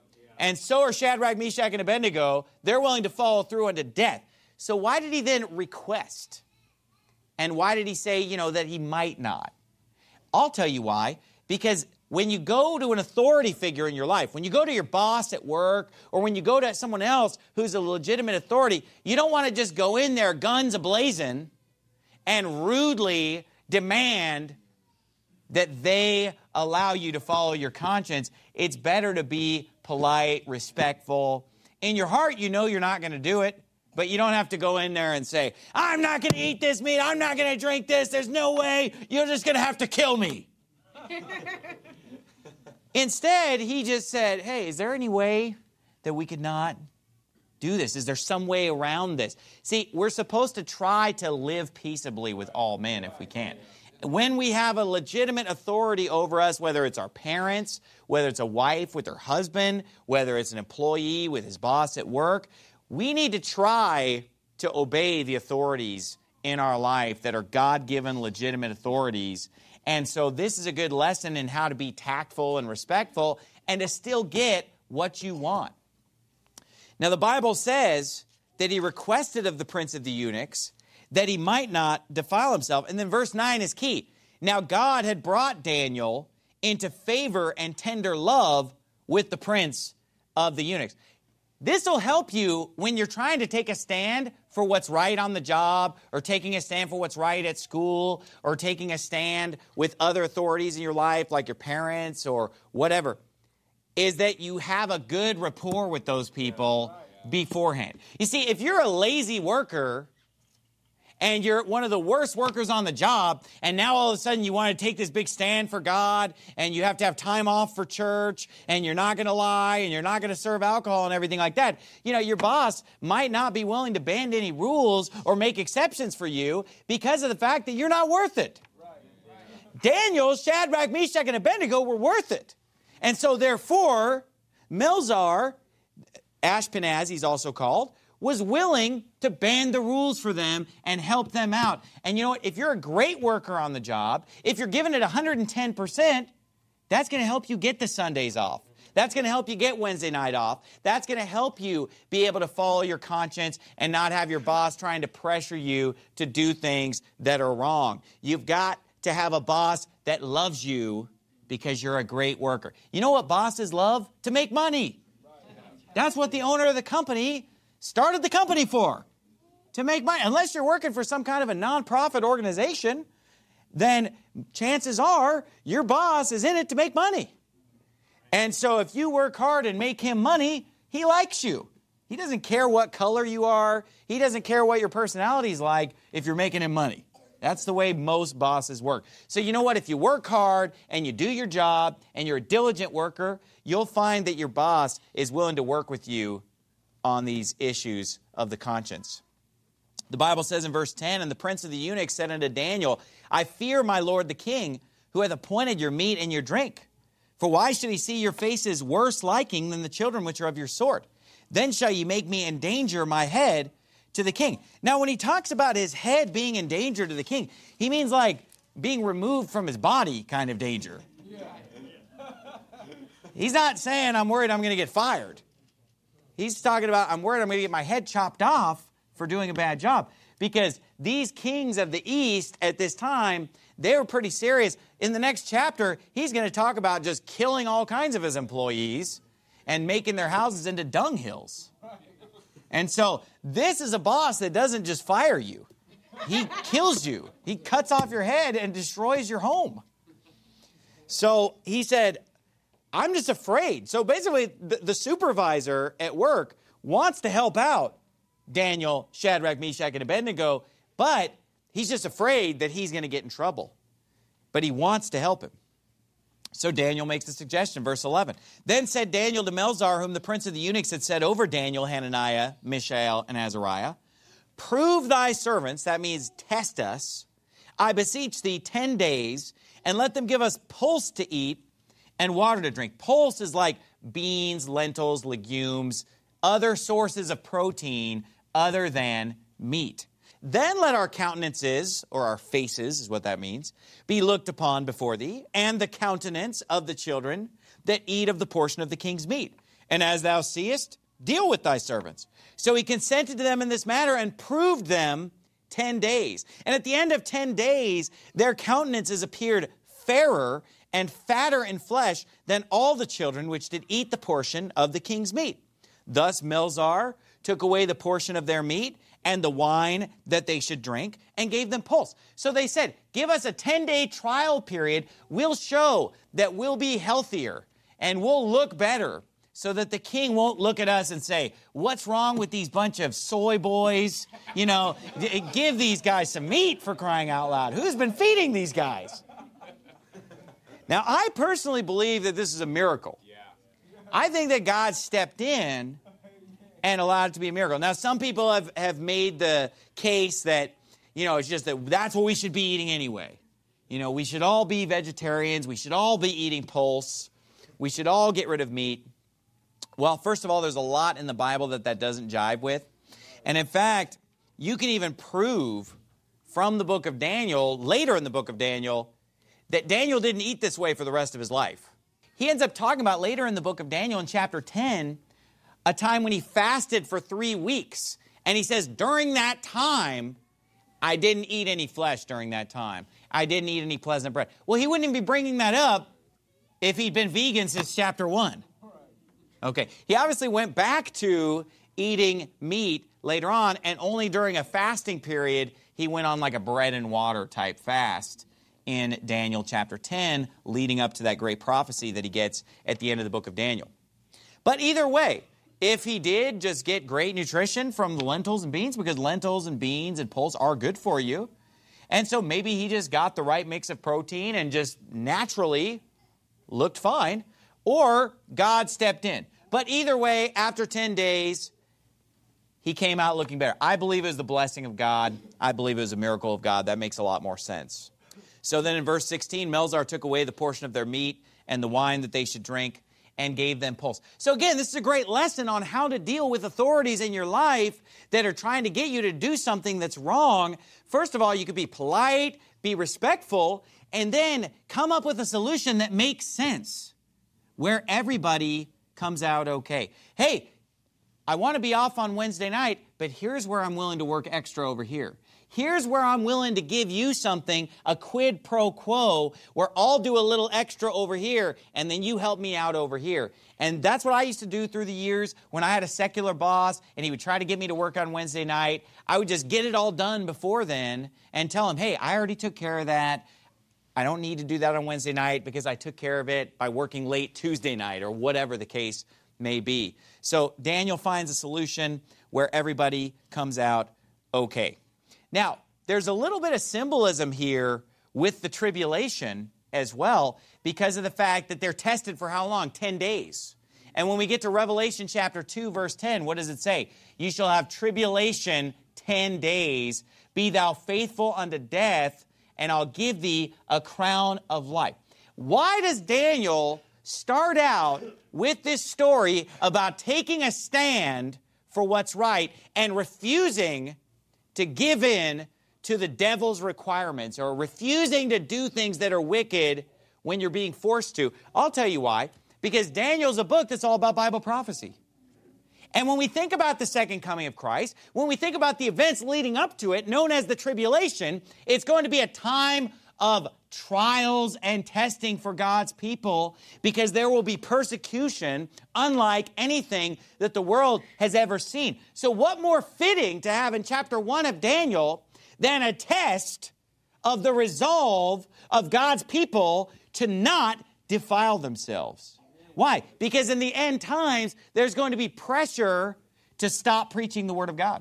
And so are Shadrach, Meshach, and Abednego. They're willing to follow through unto death. So why did he then request? And why did he say, you know, that he might not? I'll tell you why. Because when you go to an authority figure in your life, when you go to your boss at work, or when you go to someone else who's a legitimate authority, you don't want to just go in there guns a-blazing and rudely demand that they allow you to follow your conscience. It's better to be polite, respectful. In your heart, you know you're not going to do it, but you don't have to go in there and say, I'm not going to eat this meat, I'm not going to drink this, there's no way, you're just going to have to kill me. Instead, he just said, hey, is there any way that we could not do this? Is there some way around this? See, we're supposed to try to live peaceably with all men if we can. When we have a legitimate authority over us, whether it's our parents, whether it's a wife with her husband, whether it's an employee with his boss at work, we need to try to obey the authorities in our life that are God-given legitimate authorities. And so this is a good lesson in how to be tactful and respectful and to still get what you want. Now, the Bible says that he requested of the prince of the eunuchs that he might not defile himself. And then verse nine is key. Now, God had brought Daniel into favor and tender love with the prince of the eunuchs. This will help you when you're trying to take a stand for what's right on the job, or taking a stand for what's right at school, or taking a stand with other authorities in your life, like your parents or whatever, is that you have a good rapport with those people beforehand. You see, if you're a lazy worker and you're one of the worst workers on the job, and now all of a sudden you want to take this big stand for God, and you have to have time off for church, and you're not going to lie, and you're not going to serve alcohol and everything like that, you know, your boss might not be willing to bend any rules or make exceptions for you because of the fact that you're not worth it. Daniel, Shadrach, Meshach, and Abednego were worth it. And so therefore, Melzar, Ashpenaz, he's also called, was willing to bend the rules for them and help them out. And you know what? If you're a great worker on the job, if you're giving it one hundred ten percent, that's going to help you get the Sundays off. That's going to help you get Wednesday night off. That's going to help you be able to follow your conscience and not have your boss trying to pressure you to do things that are wrong. You've got to have a boss that loves you because you're a great worker. You know what bosses love? To make money. That's what the owner of the company started the company for, to make money. Unless you're working for some kind of a nonprofit organization, then chances are your boss is in it to make money. And so if you work hard and make him money, he likes you. He doesn't care what color you are. He doesn't care what your personality is like if you're making him money. That's the way most bosses work. So you know what? If you work hard and you do your job and you're a diligent worker, you'll find that your boss is willing to work with you on these issues of the conscience. The Bible says in verse ten, and the prince of the eunuchs said unto Daniel, I fear my lord the king, who hath appointed your meat and your drink. For why should he see your faces worse liking than the children which are of your sort? Then shall ye make me endanger my head to the king. Now, when he talks about his head being in danger to the king, he means like being removed from his body kind of danger. He's not saying I'm worried I'm going to get fired. He's talking about I'm worried I'm going to get my head chopped off for doing a bad job. Because these kings of the East at this time, they were pretty serious. In the next chapter, he's going to talk about just killing all kinds of his employees and making their houses into dunghills. And so this is a boss that doesn't just fire you. He kills you. He cuts off your head and destroys your home. So he said, I'm just afraid. So basically, the, the supervisor at work wants to help out Daniel, Shadrach, Meshach, and Abednego, but he's just afraid that he's going to get in trouble. But he wants to help him. So Daniel makes a suggestion, verse eleven. Then said Daniel to Melzar, whom the prince of the eunuchs had set over Daniel, Hananiah, Mishael, and Azariah, prove thy servants, that means test us, I beseech thee, ten days, and let them give us pulse to eat and water to drink. Pulse is like beans, lentils, legumes, other sources of protein other than meat. Then let our countenances, or our faces is what that means, be looked upon before thee, and the countenance of the children that eat of the portion of the king's meat. And as thou seest, deal with thy servants. So he consented to them in this matter and proved them ten days. And at the end of ten days, their countenances appeared fairer and fatter in flesh than all the children which did eat the portion of the king's meat. Thus Melzar took away the portion of their meat and the wine that they should drink, and gave them pulse. So they said, give us a ten-day trial period. We'll show that we'll be healthier and we'll look better, so that the king won't look at us and say, what's wrong with these bunch of soy boys? You know, give these guys some meat, for crying out loud. Who's been feeding these guys? Now, I personally believe that this is a miracle. I think that God stepped in and allowed it to be a miracle. Now, some people have, have made the case that, you know, it's just that that's what we should be eating anyway. You know, we should all be vegetarians. We should all be eating pulse. We should all get rid of meat. Well, first of all, there's a lot in the Bible that that doesn't jive with. And in fact, you can even prove from the book of Daniel, later in the book of Daniel, that Daniel didn't eat this way for the rest of his life. He ends up talking about later in the book of Daniel in chapter ten, a time when he fasted for three weeks. And he says, during that time, I didn't eat any flesh during that time. I didn't eat any pleasant bread. Well, he wouldn't even be bringing that up if he'd been vegan since chapter one. Okay, he obviously went back to eating meat later on, and only during a fasting period, he went on like a bread and water type fast in Daniel chapter ten, leading up to that great prophecy that he gets at the end of the book of Daniel. But either way, if he did just get great nutrition from the lentils and beans, because lentils and beans and pulse are good for you, and so maybe he just got the right mix of protein and just naturally looked fine, or God stepped in. But either way, after ten days, he came out looking better. I believe it was the blessing of God. I believe it was a miracle of God. That makes a lot more sense. So then in verse sixteen, Melzar took away the portion of their meat and the wine that they should drink, and gave them pulse. So again, this is a great lesson on how to deal with authorities in your life that are trying to get you to do something that's wrong. First of all, you could be polite, be respectful, and then come up with a solution that makes sense, where everybody comes out okay. Hey, I want to be off on Wednesday night, but here's where I'm willing to work extra over here. Here's where I'm willing to give you something, a quid pro quo, where I'll do a little extra over here, and then you help me out over here. And that's what I used to do through the years when I had a secular boss, and he would try to get me to work on Wednesday night. I would just get it all done before then and tell him, hey, I already took care of that. I don't need to do that on Wednesday night because I took care of it by working late Tuesday night, or whatever the case may be. So Daniel finds a solution where everybody comes out okay. Now, there's a little bit of symbolism here with the tribulation as well, because of the fact that they're tested for how long? Ten days. And when we get to Revelation chapter two, verse ten, what does it say? You shall have tribulation ten days. Be thou faithful unto death, and I'll give thee a crown of life. Why does Daniel start out with this story about taking a stand for what's right and refusing to give in to the devil's requirements, or refusing to do things that are wicked when you're being forced to? I'll tell you why. Because Daniel's a book that's all about Bible prophecy. And when we think about the second coming of Christ, when we think about the events leading up to it, known as the tribulation, it's going to be a time of trials and testing for God's people, because there will be persecution unlike anything that the world has ever seen. So what more fitting to have in chapter one of Daniel than a test of the resolve of God's people to not defile themselves? Why? Because in the end times, there's going to be pressure to stop preaching the Word of God,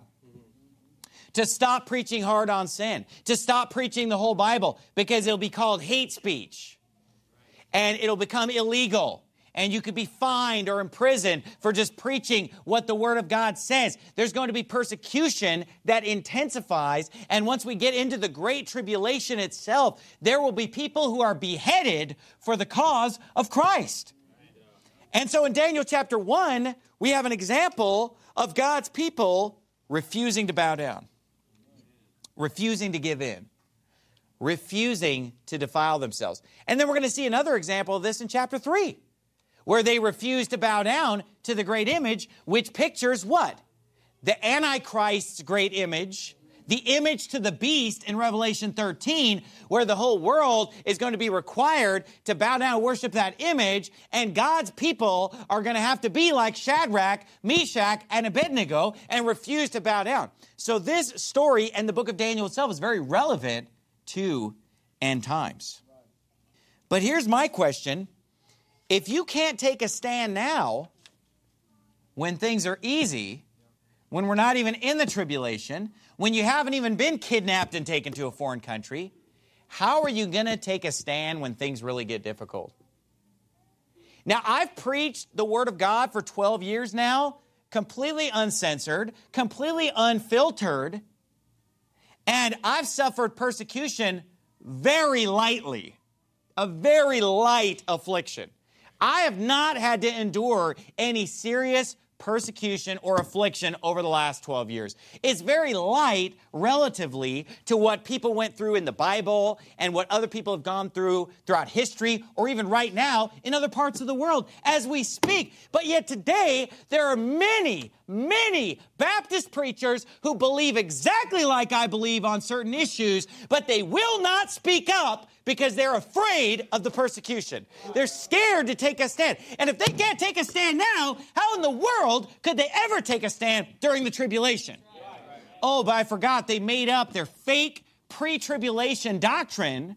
to stop preaching hard on sin, to stop preaching the whole Bible, because it'll be called hate speech, and it'll become illegal, and you could be fined or imprisoned for just preaching what the Word of God says. There's going to be persecution that intensifies, and once we get into the Great Tribulation itself, there will be people who are beheaded for the cause of Christ. And so in Daniel chapter one, we have an example of God's people refusing to bow down, refusing to give in, refusing to defile themselves. And then we're going to see another example of this in chapter three, where they refuse to bow down to the great image, which pictures what? The Antichrist's great image the image to the beast in Revelation thirteen, where the whole world is going to be required to bow down and worship that image, and God's people are going to have to be like Shadrach, Meshach, and Abednego and refuse to bow down. So this story and the book of Daniel itself is very relevant to end times. But here's my question. If you can't take a stand now, when things are easy, when we're not even in the tribulation, when you haven't even been kidnapped and taken to a foreign country, how are you going to take a stand when things really get difficult? Now, I've preached the Word of God for twelve years now, completely uncensored, completely unfiltered, and I've suffered persecution very lightly, a very light affliction. I have not had to endure any serious persecution or affliction over the last twelve years. It's very light relatively to what people went through in the Bible and what other people have gone through throughout history or even right now in other parts of the world as we speak. But yet today, there are many, many Baptist preachers who believe exactly like I believe on certain issues, but they will not speak up because they're afraid of the persecution. They're scared to take a stand. And if they can't take a stand now, how in the world could they ever take a stand during the tribulation? Oh, but I forgot they made up their fake pre-tribulation doctrine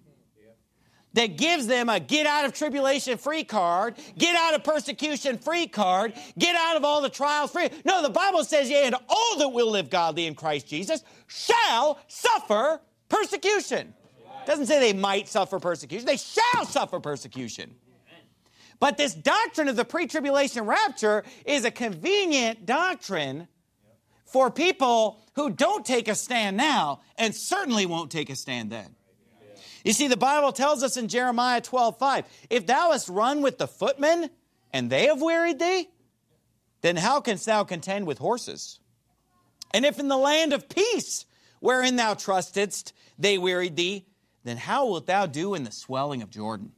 that gives them a get out of tribulation free card, get out of persecution free card, get out of all the trials free. No, the Bible says, yea, and all that will live godly in Christ Jesus shall suffer persecution. It doesn't say they might suffer persecution. They shall suffer persecution. But this doctrine of the pre-tribulation rapture is a convenient doctrine for people who don't take a stand now and certainly won't take a stand then. You see, the Bible tells us in Jeremiah twelve five, if thou hast run with the footmen and they have wearied thee, then how canst thou contend with horses? And if in the land of peace wherein thou trustedst they wearied thee, then how wilt thou do in the swelling of Jordan?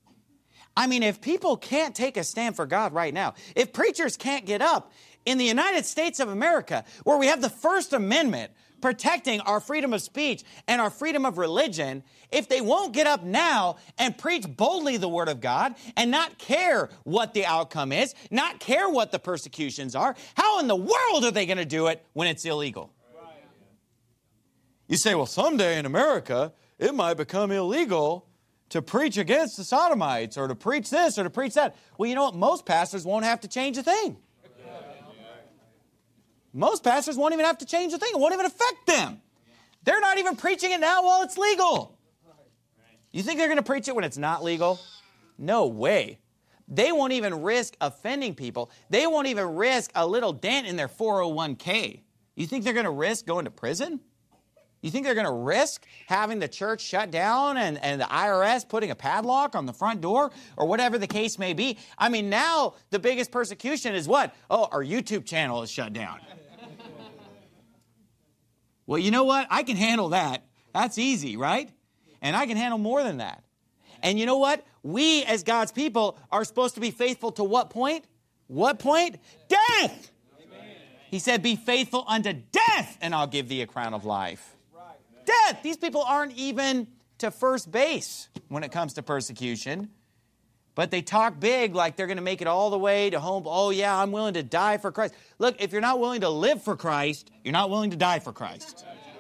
I mean, if people can't take a stand for God right now, if preachers can't get up in the United States of America, where we have the First Amendment protecting our freedom of speech and our freedom of religion, if they won't get up now and preach boldly the Word of God and not care what the outcome is, not care what the persecutions are, how in the world are they going to do it when it's illegal? You say, well, someday in America, it might become illegal to preach against the Sodomites or to preach this or to preach that. Well, you know what? Most pastors won't have to change a thing. Most pastors won't even have to change a thing. It won't even affect them. They're not even preaching it now while it's legal. You think they're going to preach it when it's not legal? No way. They won't even risk offending people. They won't even risk a little dent in their four oh one k. You think they're going to risk going to prison? You think they're going to risk having the church shut down and, and the I R S putting a padlock on the front door or whatever the case may be? I mean, now the biggest persecution is what? Oh, our YouTube channel is shut down. Well, you know what? I can handle that. That's easy, right? And I can handle more than that. And you know what? We as God's people are supposed to be faithful to what point? What point? Death! Amen. He said, be faithful unto death, and I'll give thee a crown of life. Right. Death! These people aren't even to first base when it comes to persecution. But they talk big like they're going to make it all the way to home. Oh, yeah, I'm willing to die for Christ. Look, if you're not willing to live for Christ, you're not willing to die for Christ.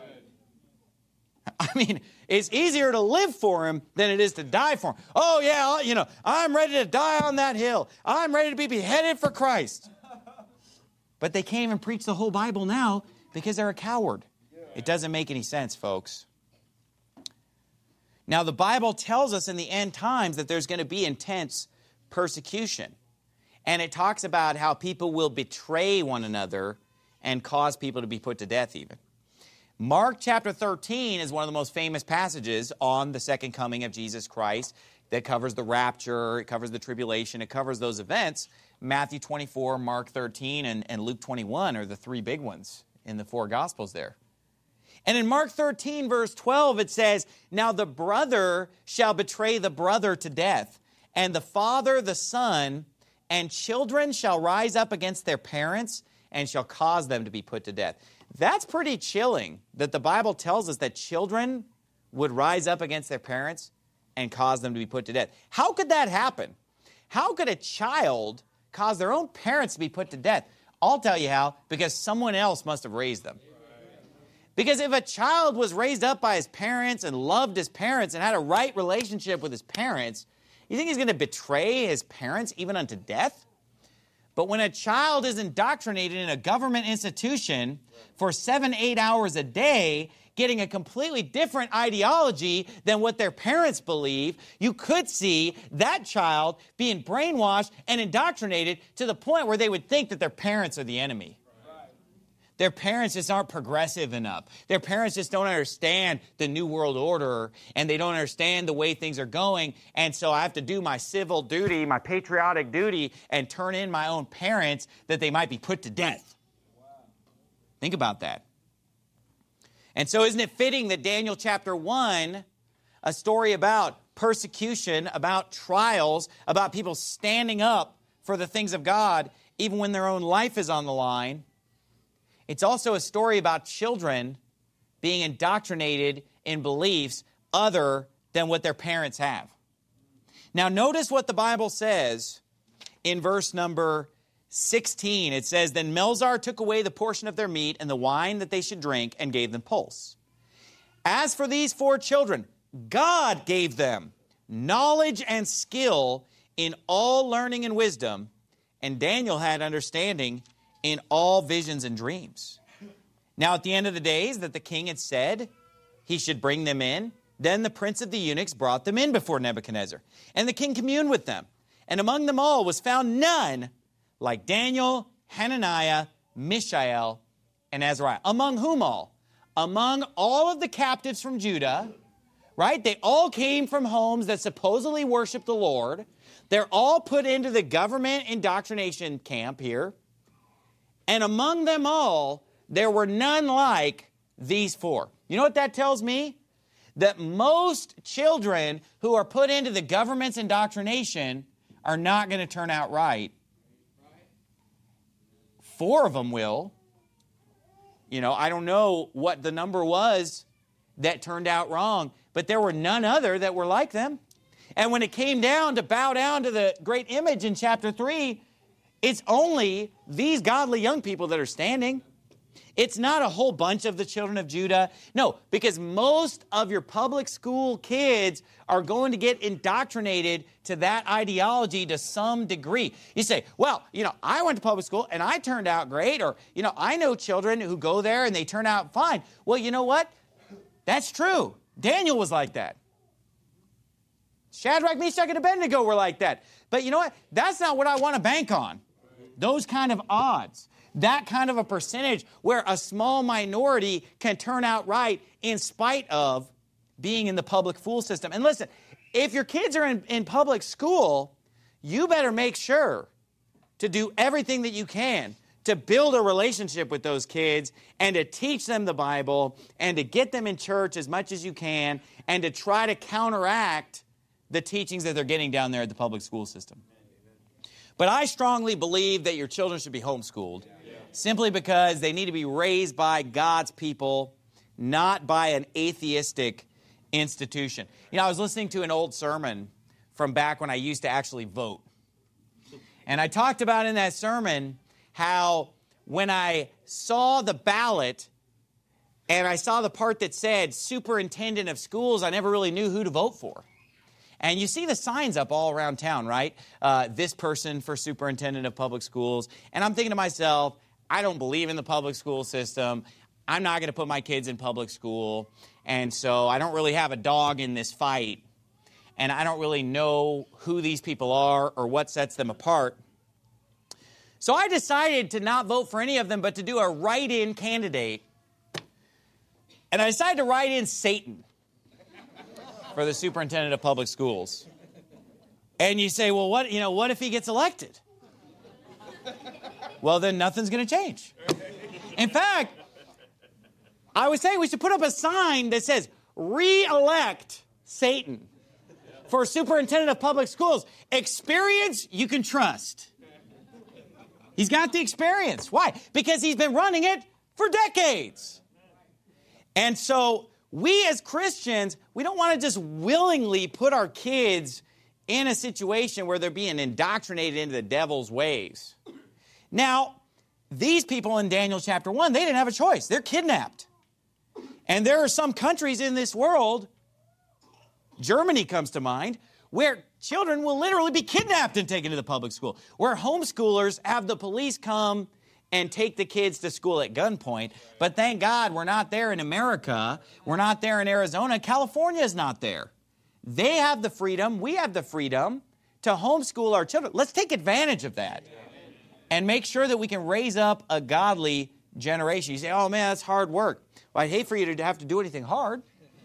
I mean, it's easier to live for Him than it is to die for Him. Oh, yeah, you know, I'm ready to die on that hill. I'm ready to be beheaded for Christ. But they can't even preach the whole Bible now because they're a coward. It doesn't make any sense, folks. Now, the Bible tells us in the end times that there's going to be intense persecution. And it talks about how people will betray one another and cause people to be put to death even. Mark chapter thirteen is one of the most famous passages on the second coming of Jesus Christ that covers the rapture, it covers the tribulation, it covers those events. Matthew twenty-four, Mark thirteen, and, and Luke twenty-one are the three big ones in the four Gospels there. And in Mark thirteen, verse twelve, it says, now the brother shall betray the brother to death, and the father the son, and children shall rise up against their parents and shall cause them to be put to death. That's pretty chilling that the Bible tells us that children would rise up against their parents and cause them to be put to death. How could that happen? How could a child cause their own parents to be put to death? I'll tell you how, because someone else must have raised them. Because if a child was raised up by his parents and loved his parents and had a right relationship with his parents, you think he's going to betray his parents even unto death? But when a child is indoctrinated in a government institution for seven, eight hours a day, getting a completely different ideology than what their parents believe, you could see that child being brainwashed and indoctrinated to the point where they would think that their parents are the enemy. Their parents just aren't progressive enough. Their parents just don't understand the New World Order, and they don't understand the way things are going, and so I have to do my civil duty, my patriotic duty, and turn in my own parents that they might be put to death. Wow. Think about that. And so isn't it fitting that Daniel chapter one, a story about persecution, about trials, about people standing up for the things of God, even when their own life is on the line, it's also a story about children being indoctrinated in beliefs other than what their parents have. Now, notice what the Bible says in verse number sixteen. It says, "Then Melzar took away the portion of their meat and the wine that they should drink and gave them pulse. As for these four children, God gave them knowledge and skill in all learning and wisdom, and Daniel had understanding in all visions and dreams. Now at the end of the days that the king had said he should bring them in, then the prince of the eunuchs brought them in before Nebuchadnezzar. And the king communed with them. And among them all was found none like Daniel, Hananiah, Mishael, and Azariah. Among whom all? Among all of the captives from Judah, right? They all came from homes that supposedly worship the Lord. They're all put into the government indoctrination camp here. And among them all, there were none like these four. You know what that tells me? That most children who are put into the government's indoctrination are not going to turn out right. Four of them will. You know, I don't know what the number was that turned out wrong, but there were none other that were like them. And when it came down to bow down to the great image in chapter three, it's only these godly young people that are standing. It's not a whole bunch of the children of Judah. No, because most of your public school kids are going to get indoctrinated to that ideology to some degree. You say, well, you know, I went to public school and I turned out great. Or, you know, I know children who go there and they turn out fine. Well, you know what? That's true. Daniel was like that. Shadrach, Meshach, and Abednego were like that. But you know what? That's not what I want to bank on. Those kind of odds, that kind of a percentage where a small minority can turn out right in spite of being in the public school system. And listen, if your kids are in, in public school, you better make sure to do everything that you can to build a relationship with those kids and to teach them the Bible and to get them in church as much as you can and to try to counteract the teachings that they're getting down there at the public school system. But I strongly believe that your children should be homeschooled simply because they need to be raised by God's people, not by an atheistic institution. You know, I was listening to an old sermon from back when I used to actually vote. And I talked about in that sermon how when I saw the ballot and I saw the part that said superintendent of schools, I never really knew who to vote for. And you see the signs up all around town, right? Uh, this person for superintendent of public schools. And I'm thinking to myself, I don't believe in the public school system. I'm not going to put my kids in public school. And so I don't really have a dog in this fight. And I don't really know who these people are or what sets them apart. So I decided to not vote for any of them, but to do a write-in candidate. And I decided to write in Satan for the superintendent of public schools. And you say, well, what, you know, what if he gets elected? Well, then nothing's going to change. In fact, I was saying we should put up a sign that says, re-elect Satan for superintendent of public schools. Experience you can trust. He's got the experience. Why? Because he's been running it for decades. And so we as Christians, we don't want to just willingly put our kids in a situation where they're being indoctrinated into the devil's ways. Now, these people in Daniel chapter one, they didn't have a choice. They're kidnapped. And there are some countries in this world, Germany comes to mind, where children will literally be kidnapped and taken to the public school, where homeschoolers have the police come and take the kids to school at gunpoint. But thank God we're not there in America. We're not there in Arizona. California is not there. They have the freedom. We have the freedom to homeschool our children. Let's take advantage of that and make sure that we can raise up a godly generation. You say, oh man, that's hard work. Well, I'd hate for you to have to do anything hard.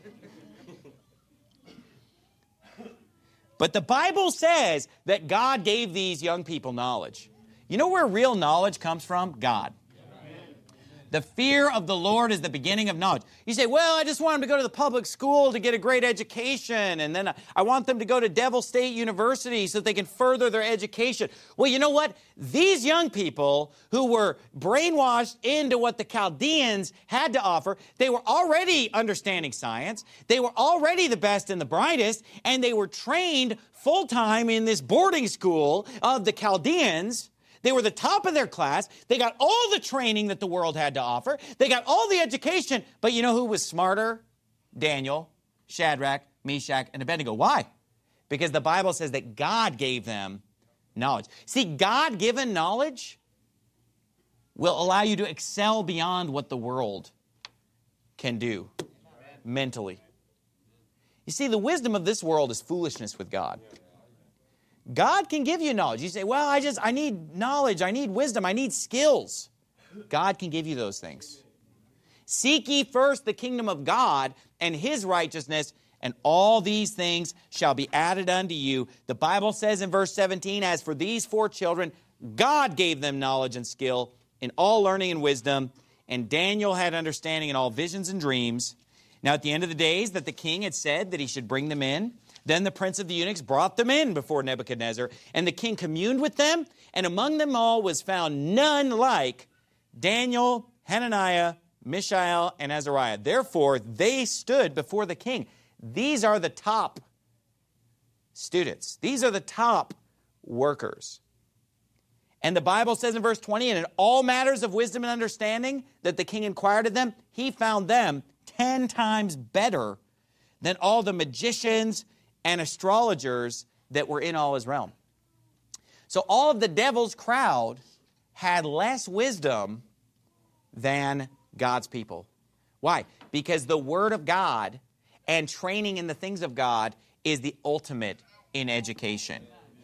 But the Bible says that God gave these young people knowledge. You know where real knowledge comes from? God. The fear of the Lord is the beginning of knowledge. You say, well, I just want them to go to the public school to get a great education, and then I want them to go to Devil State University so that they can further their education. Well, you know what? These young people who were brainwashed into what the Chaldeans had to offer, they were already understanding science. They were already the best and the brightest, and they were trained full-time in this boarding school of the Chaldeans. They were the top of their class. They got all the training that the world had to offer. They got all the education. But you know who was smarter? Daniel, Shadrach, Meshach, and Abednego. Why? Because the Bible says that God gave them knowledge. See, God-given knowledge will allow you to excel beyond what the world can do mentally. You see, the wisdom of this world is foolishness with God. God can give you knowledge. You say, well, I just, I need knowledge, I need wisdom, I need skills. God can give you those things. Seek ye first the kingdom of God and His righteousness, and all these things shall be added unto you. The Bible says in verse seventeen, as for these four children, God gave them knowledge and skill in all learning and wisdom, and Daniel had understanding in all visions and dreams. Now at the end of the days that the king had said that he should bring them in, then the prince of the eunuchs brought them in before Nebuchadnezzar, and the king communed with them, and among them all was found none like Daniel, Hananiah, Mishael, and Azariah. Therefore, they stood before the king. These are the top students. These are the top workers. And the Bible says in verse twenty, and in all matters of wisdom and understanding that the king inquired of them, he found them ten times better than all the magicians and astrologers that were in all his realm. So all of the devil's crowd had less wisdom than God's people. Why? Because the Word of God and training in the things of God is the ultimate in education.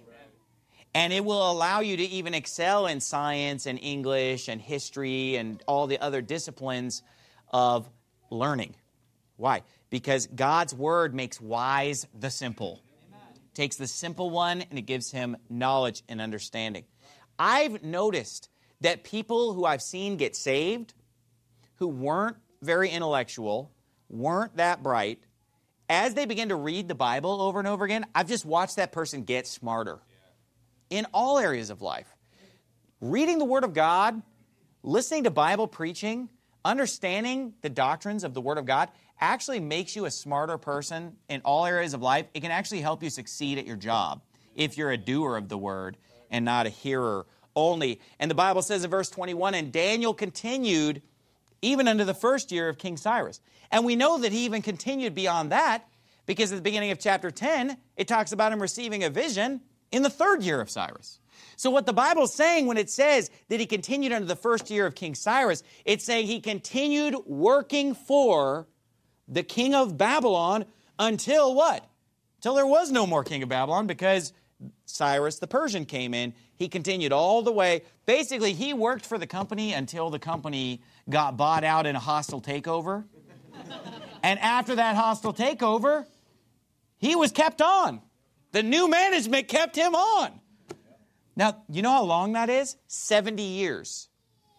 And it will allow you to even excel in science and English and history and all the other disciplines of learning. Why? Because God's Word makes wise the simple. It takes the simple one and it gives him knowledge and understanding. I've noticed that people who I've seen get saved, who weren't very intellectual, weren't that bright, as they begin to read the Bible over and over again, I've just watched that person get smarter in all areas of life. Reading the Word of God, listening to Bible preaching, understanding the doctrines of the Word of God actually makes you a smarter person in all areas of life. It can actually help you succeed at your job if you're a doer of the Word and not a hearer only. And the Bible says in verse twenty-one, and Daniel continued even unto the first year of King Cyrus. And we know that he even continued beyond that because at the beginning of chapter ten, it talks about him receiving a vision in the third year of Cyrus. So what the Bible is saying when it says that he continued unto the first year of King Cyrus, it's saying he continued working for the king of Babylon until what? Until there was no more king of Babylon because Cyrus the Persian came in. He continued all the way. Basically, he worked for the company until the company got bought out in a hostile takeover. And after that hostile takeover, he was kept on. The new management kept him on. Now, you know how long that is? seventy years.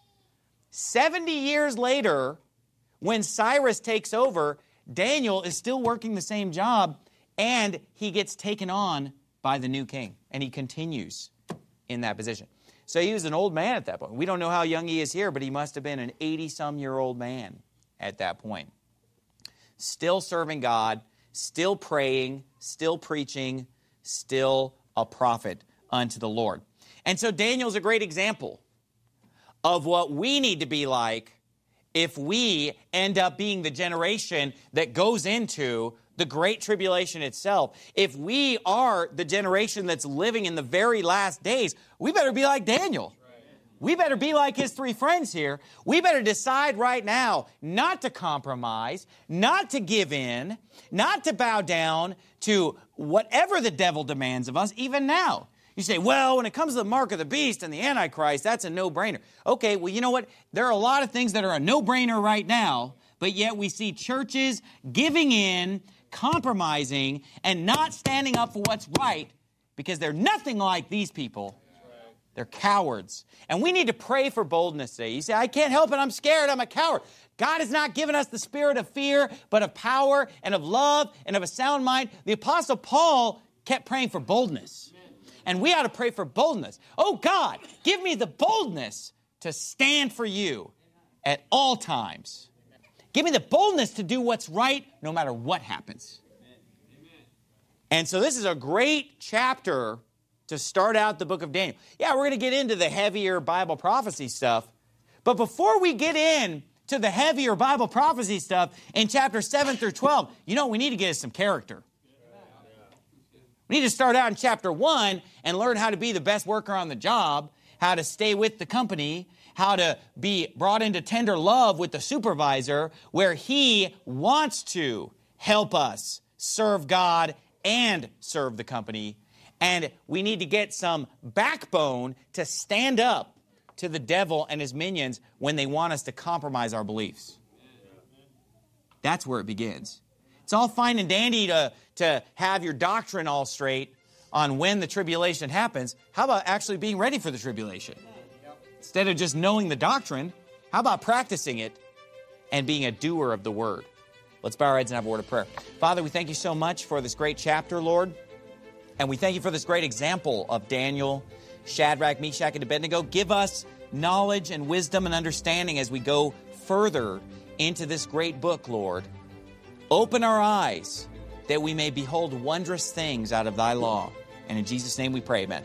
seventy years later, when Cyrus takes over, Daniel is still working the same job, and he gets taken on by the new king, and he continues in that position. So he was an old man at that point. We don't know how young he is here, but he must have been an eighty-some-year-old man at that point. Still serving God, still praying, still preaching, still a prophet unto the Lord. And so Daniel's a great example of what we need to be like if we end up being the generation that goes into the Great Tribulation itself. If we are the generation that's living in the very last days, we better be like Daniel. We better be like his three friends here. We better decide right now not to compromise, not to give in, not to bow down to whatever the devil demands of us, even now. You say, well, when it comes to the mark of the beast and the Antichrist, that's a no-brainer. Okay, well, you know what? There are a lot of things that are a no-brainer right now, but yet we see churches giving in, compromising, and not standing up for what's right because they're nothing like these people. They're cowards. And we need to pray for boldness today. You say, I can't help it. I'm scared. I'm a coward. God has not given us the spirit of fear, but of power and of love and of a sound mind. The Apostle Paul kept praying for boldness. And we ought to pray for boldness. Oh, God, give me the boldness to stand for you at all times. Give me the boldness to do what's right no matter what happens. And so this is a great chapter to start out the book of Daniel. Yeah, we're going to get into the heavier Bible prophecy stuff. But before we get in to the heavier Bible prophecy stuff in chapter seven through twelve, you know, we need to get us some character. We need to start out in chapter one and learn how to be the best worker on the job, how to stay with the company, how to be brought into tender love with the supervisor, where he wants to help us serve God and serve the company. And we need to get some backbone to stand up to the devil and his minions when they want us to compromise our beliefs. That's where it begins. It's all fine and dandy to, to have your doctrine all straight on when the tribulation happens. How about actually being ready for the tribulation? Instead of just knowing the doctrine, how about practicing it and being a doer of the word? Let's bow our heads and have a word of prayer. Father, we thank you so much for this great chapter, Lord. And we thank you for this great example of Daniel, Shadrach, Meshach, and Abednego. Give us knowledge and wisdom and understanding as we go further into this great book, Lord. Open our eyes that we may behold wondrous things out of thy law. And in Jesus' name we pray, amen.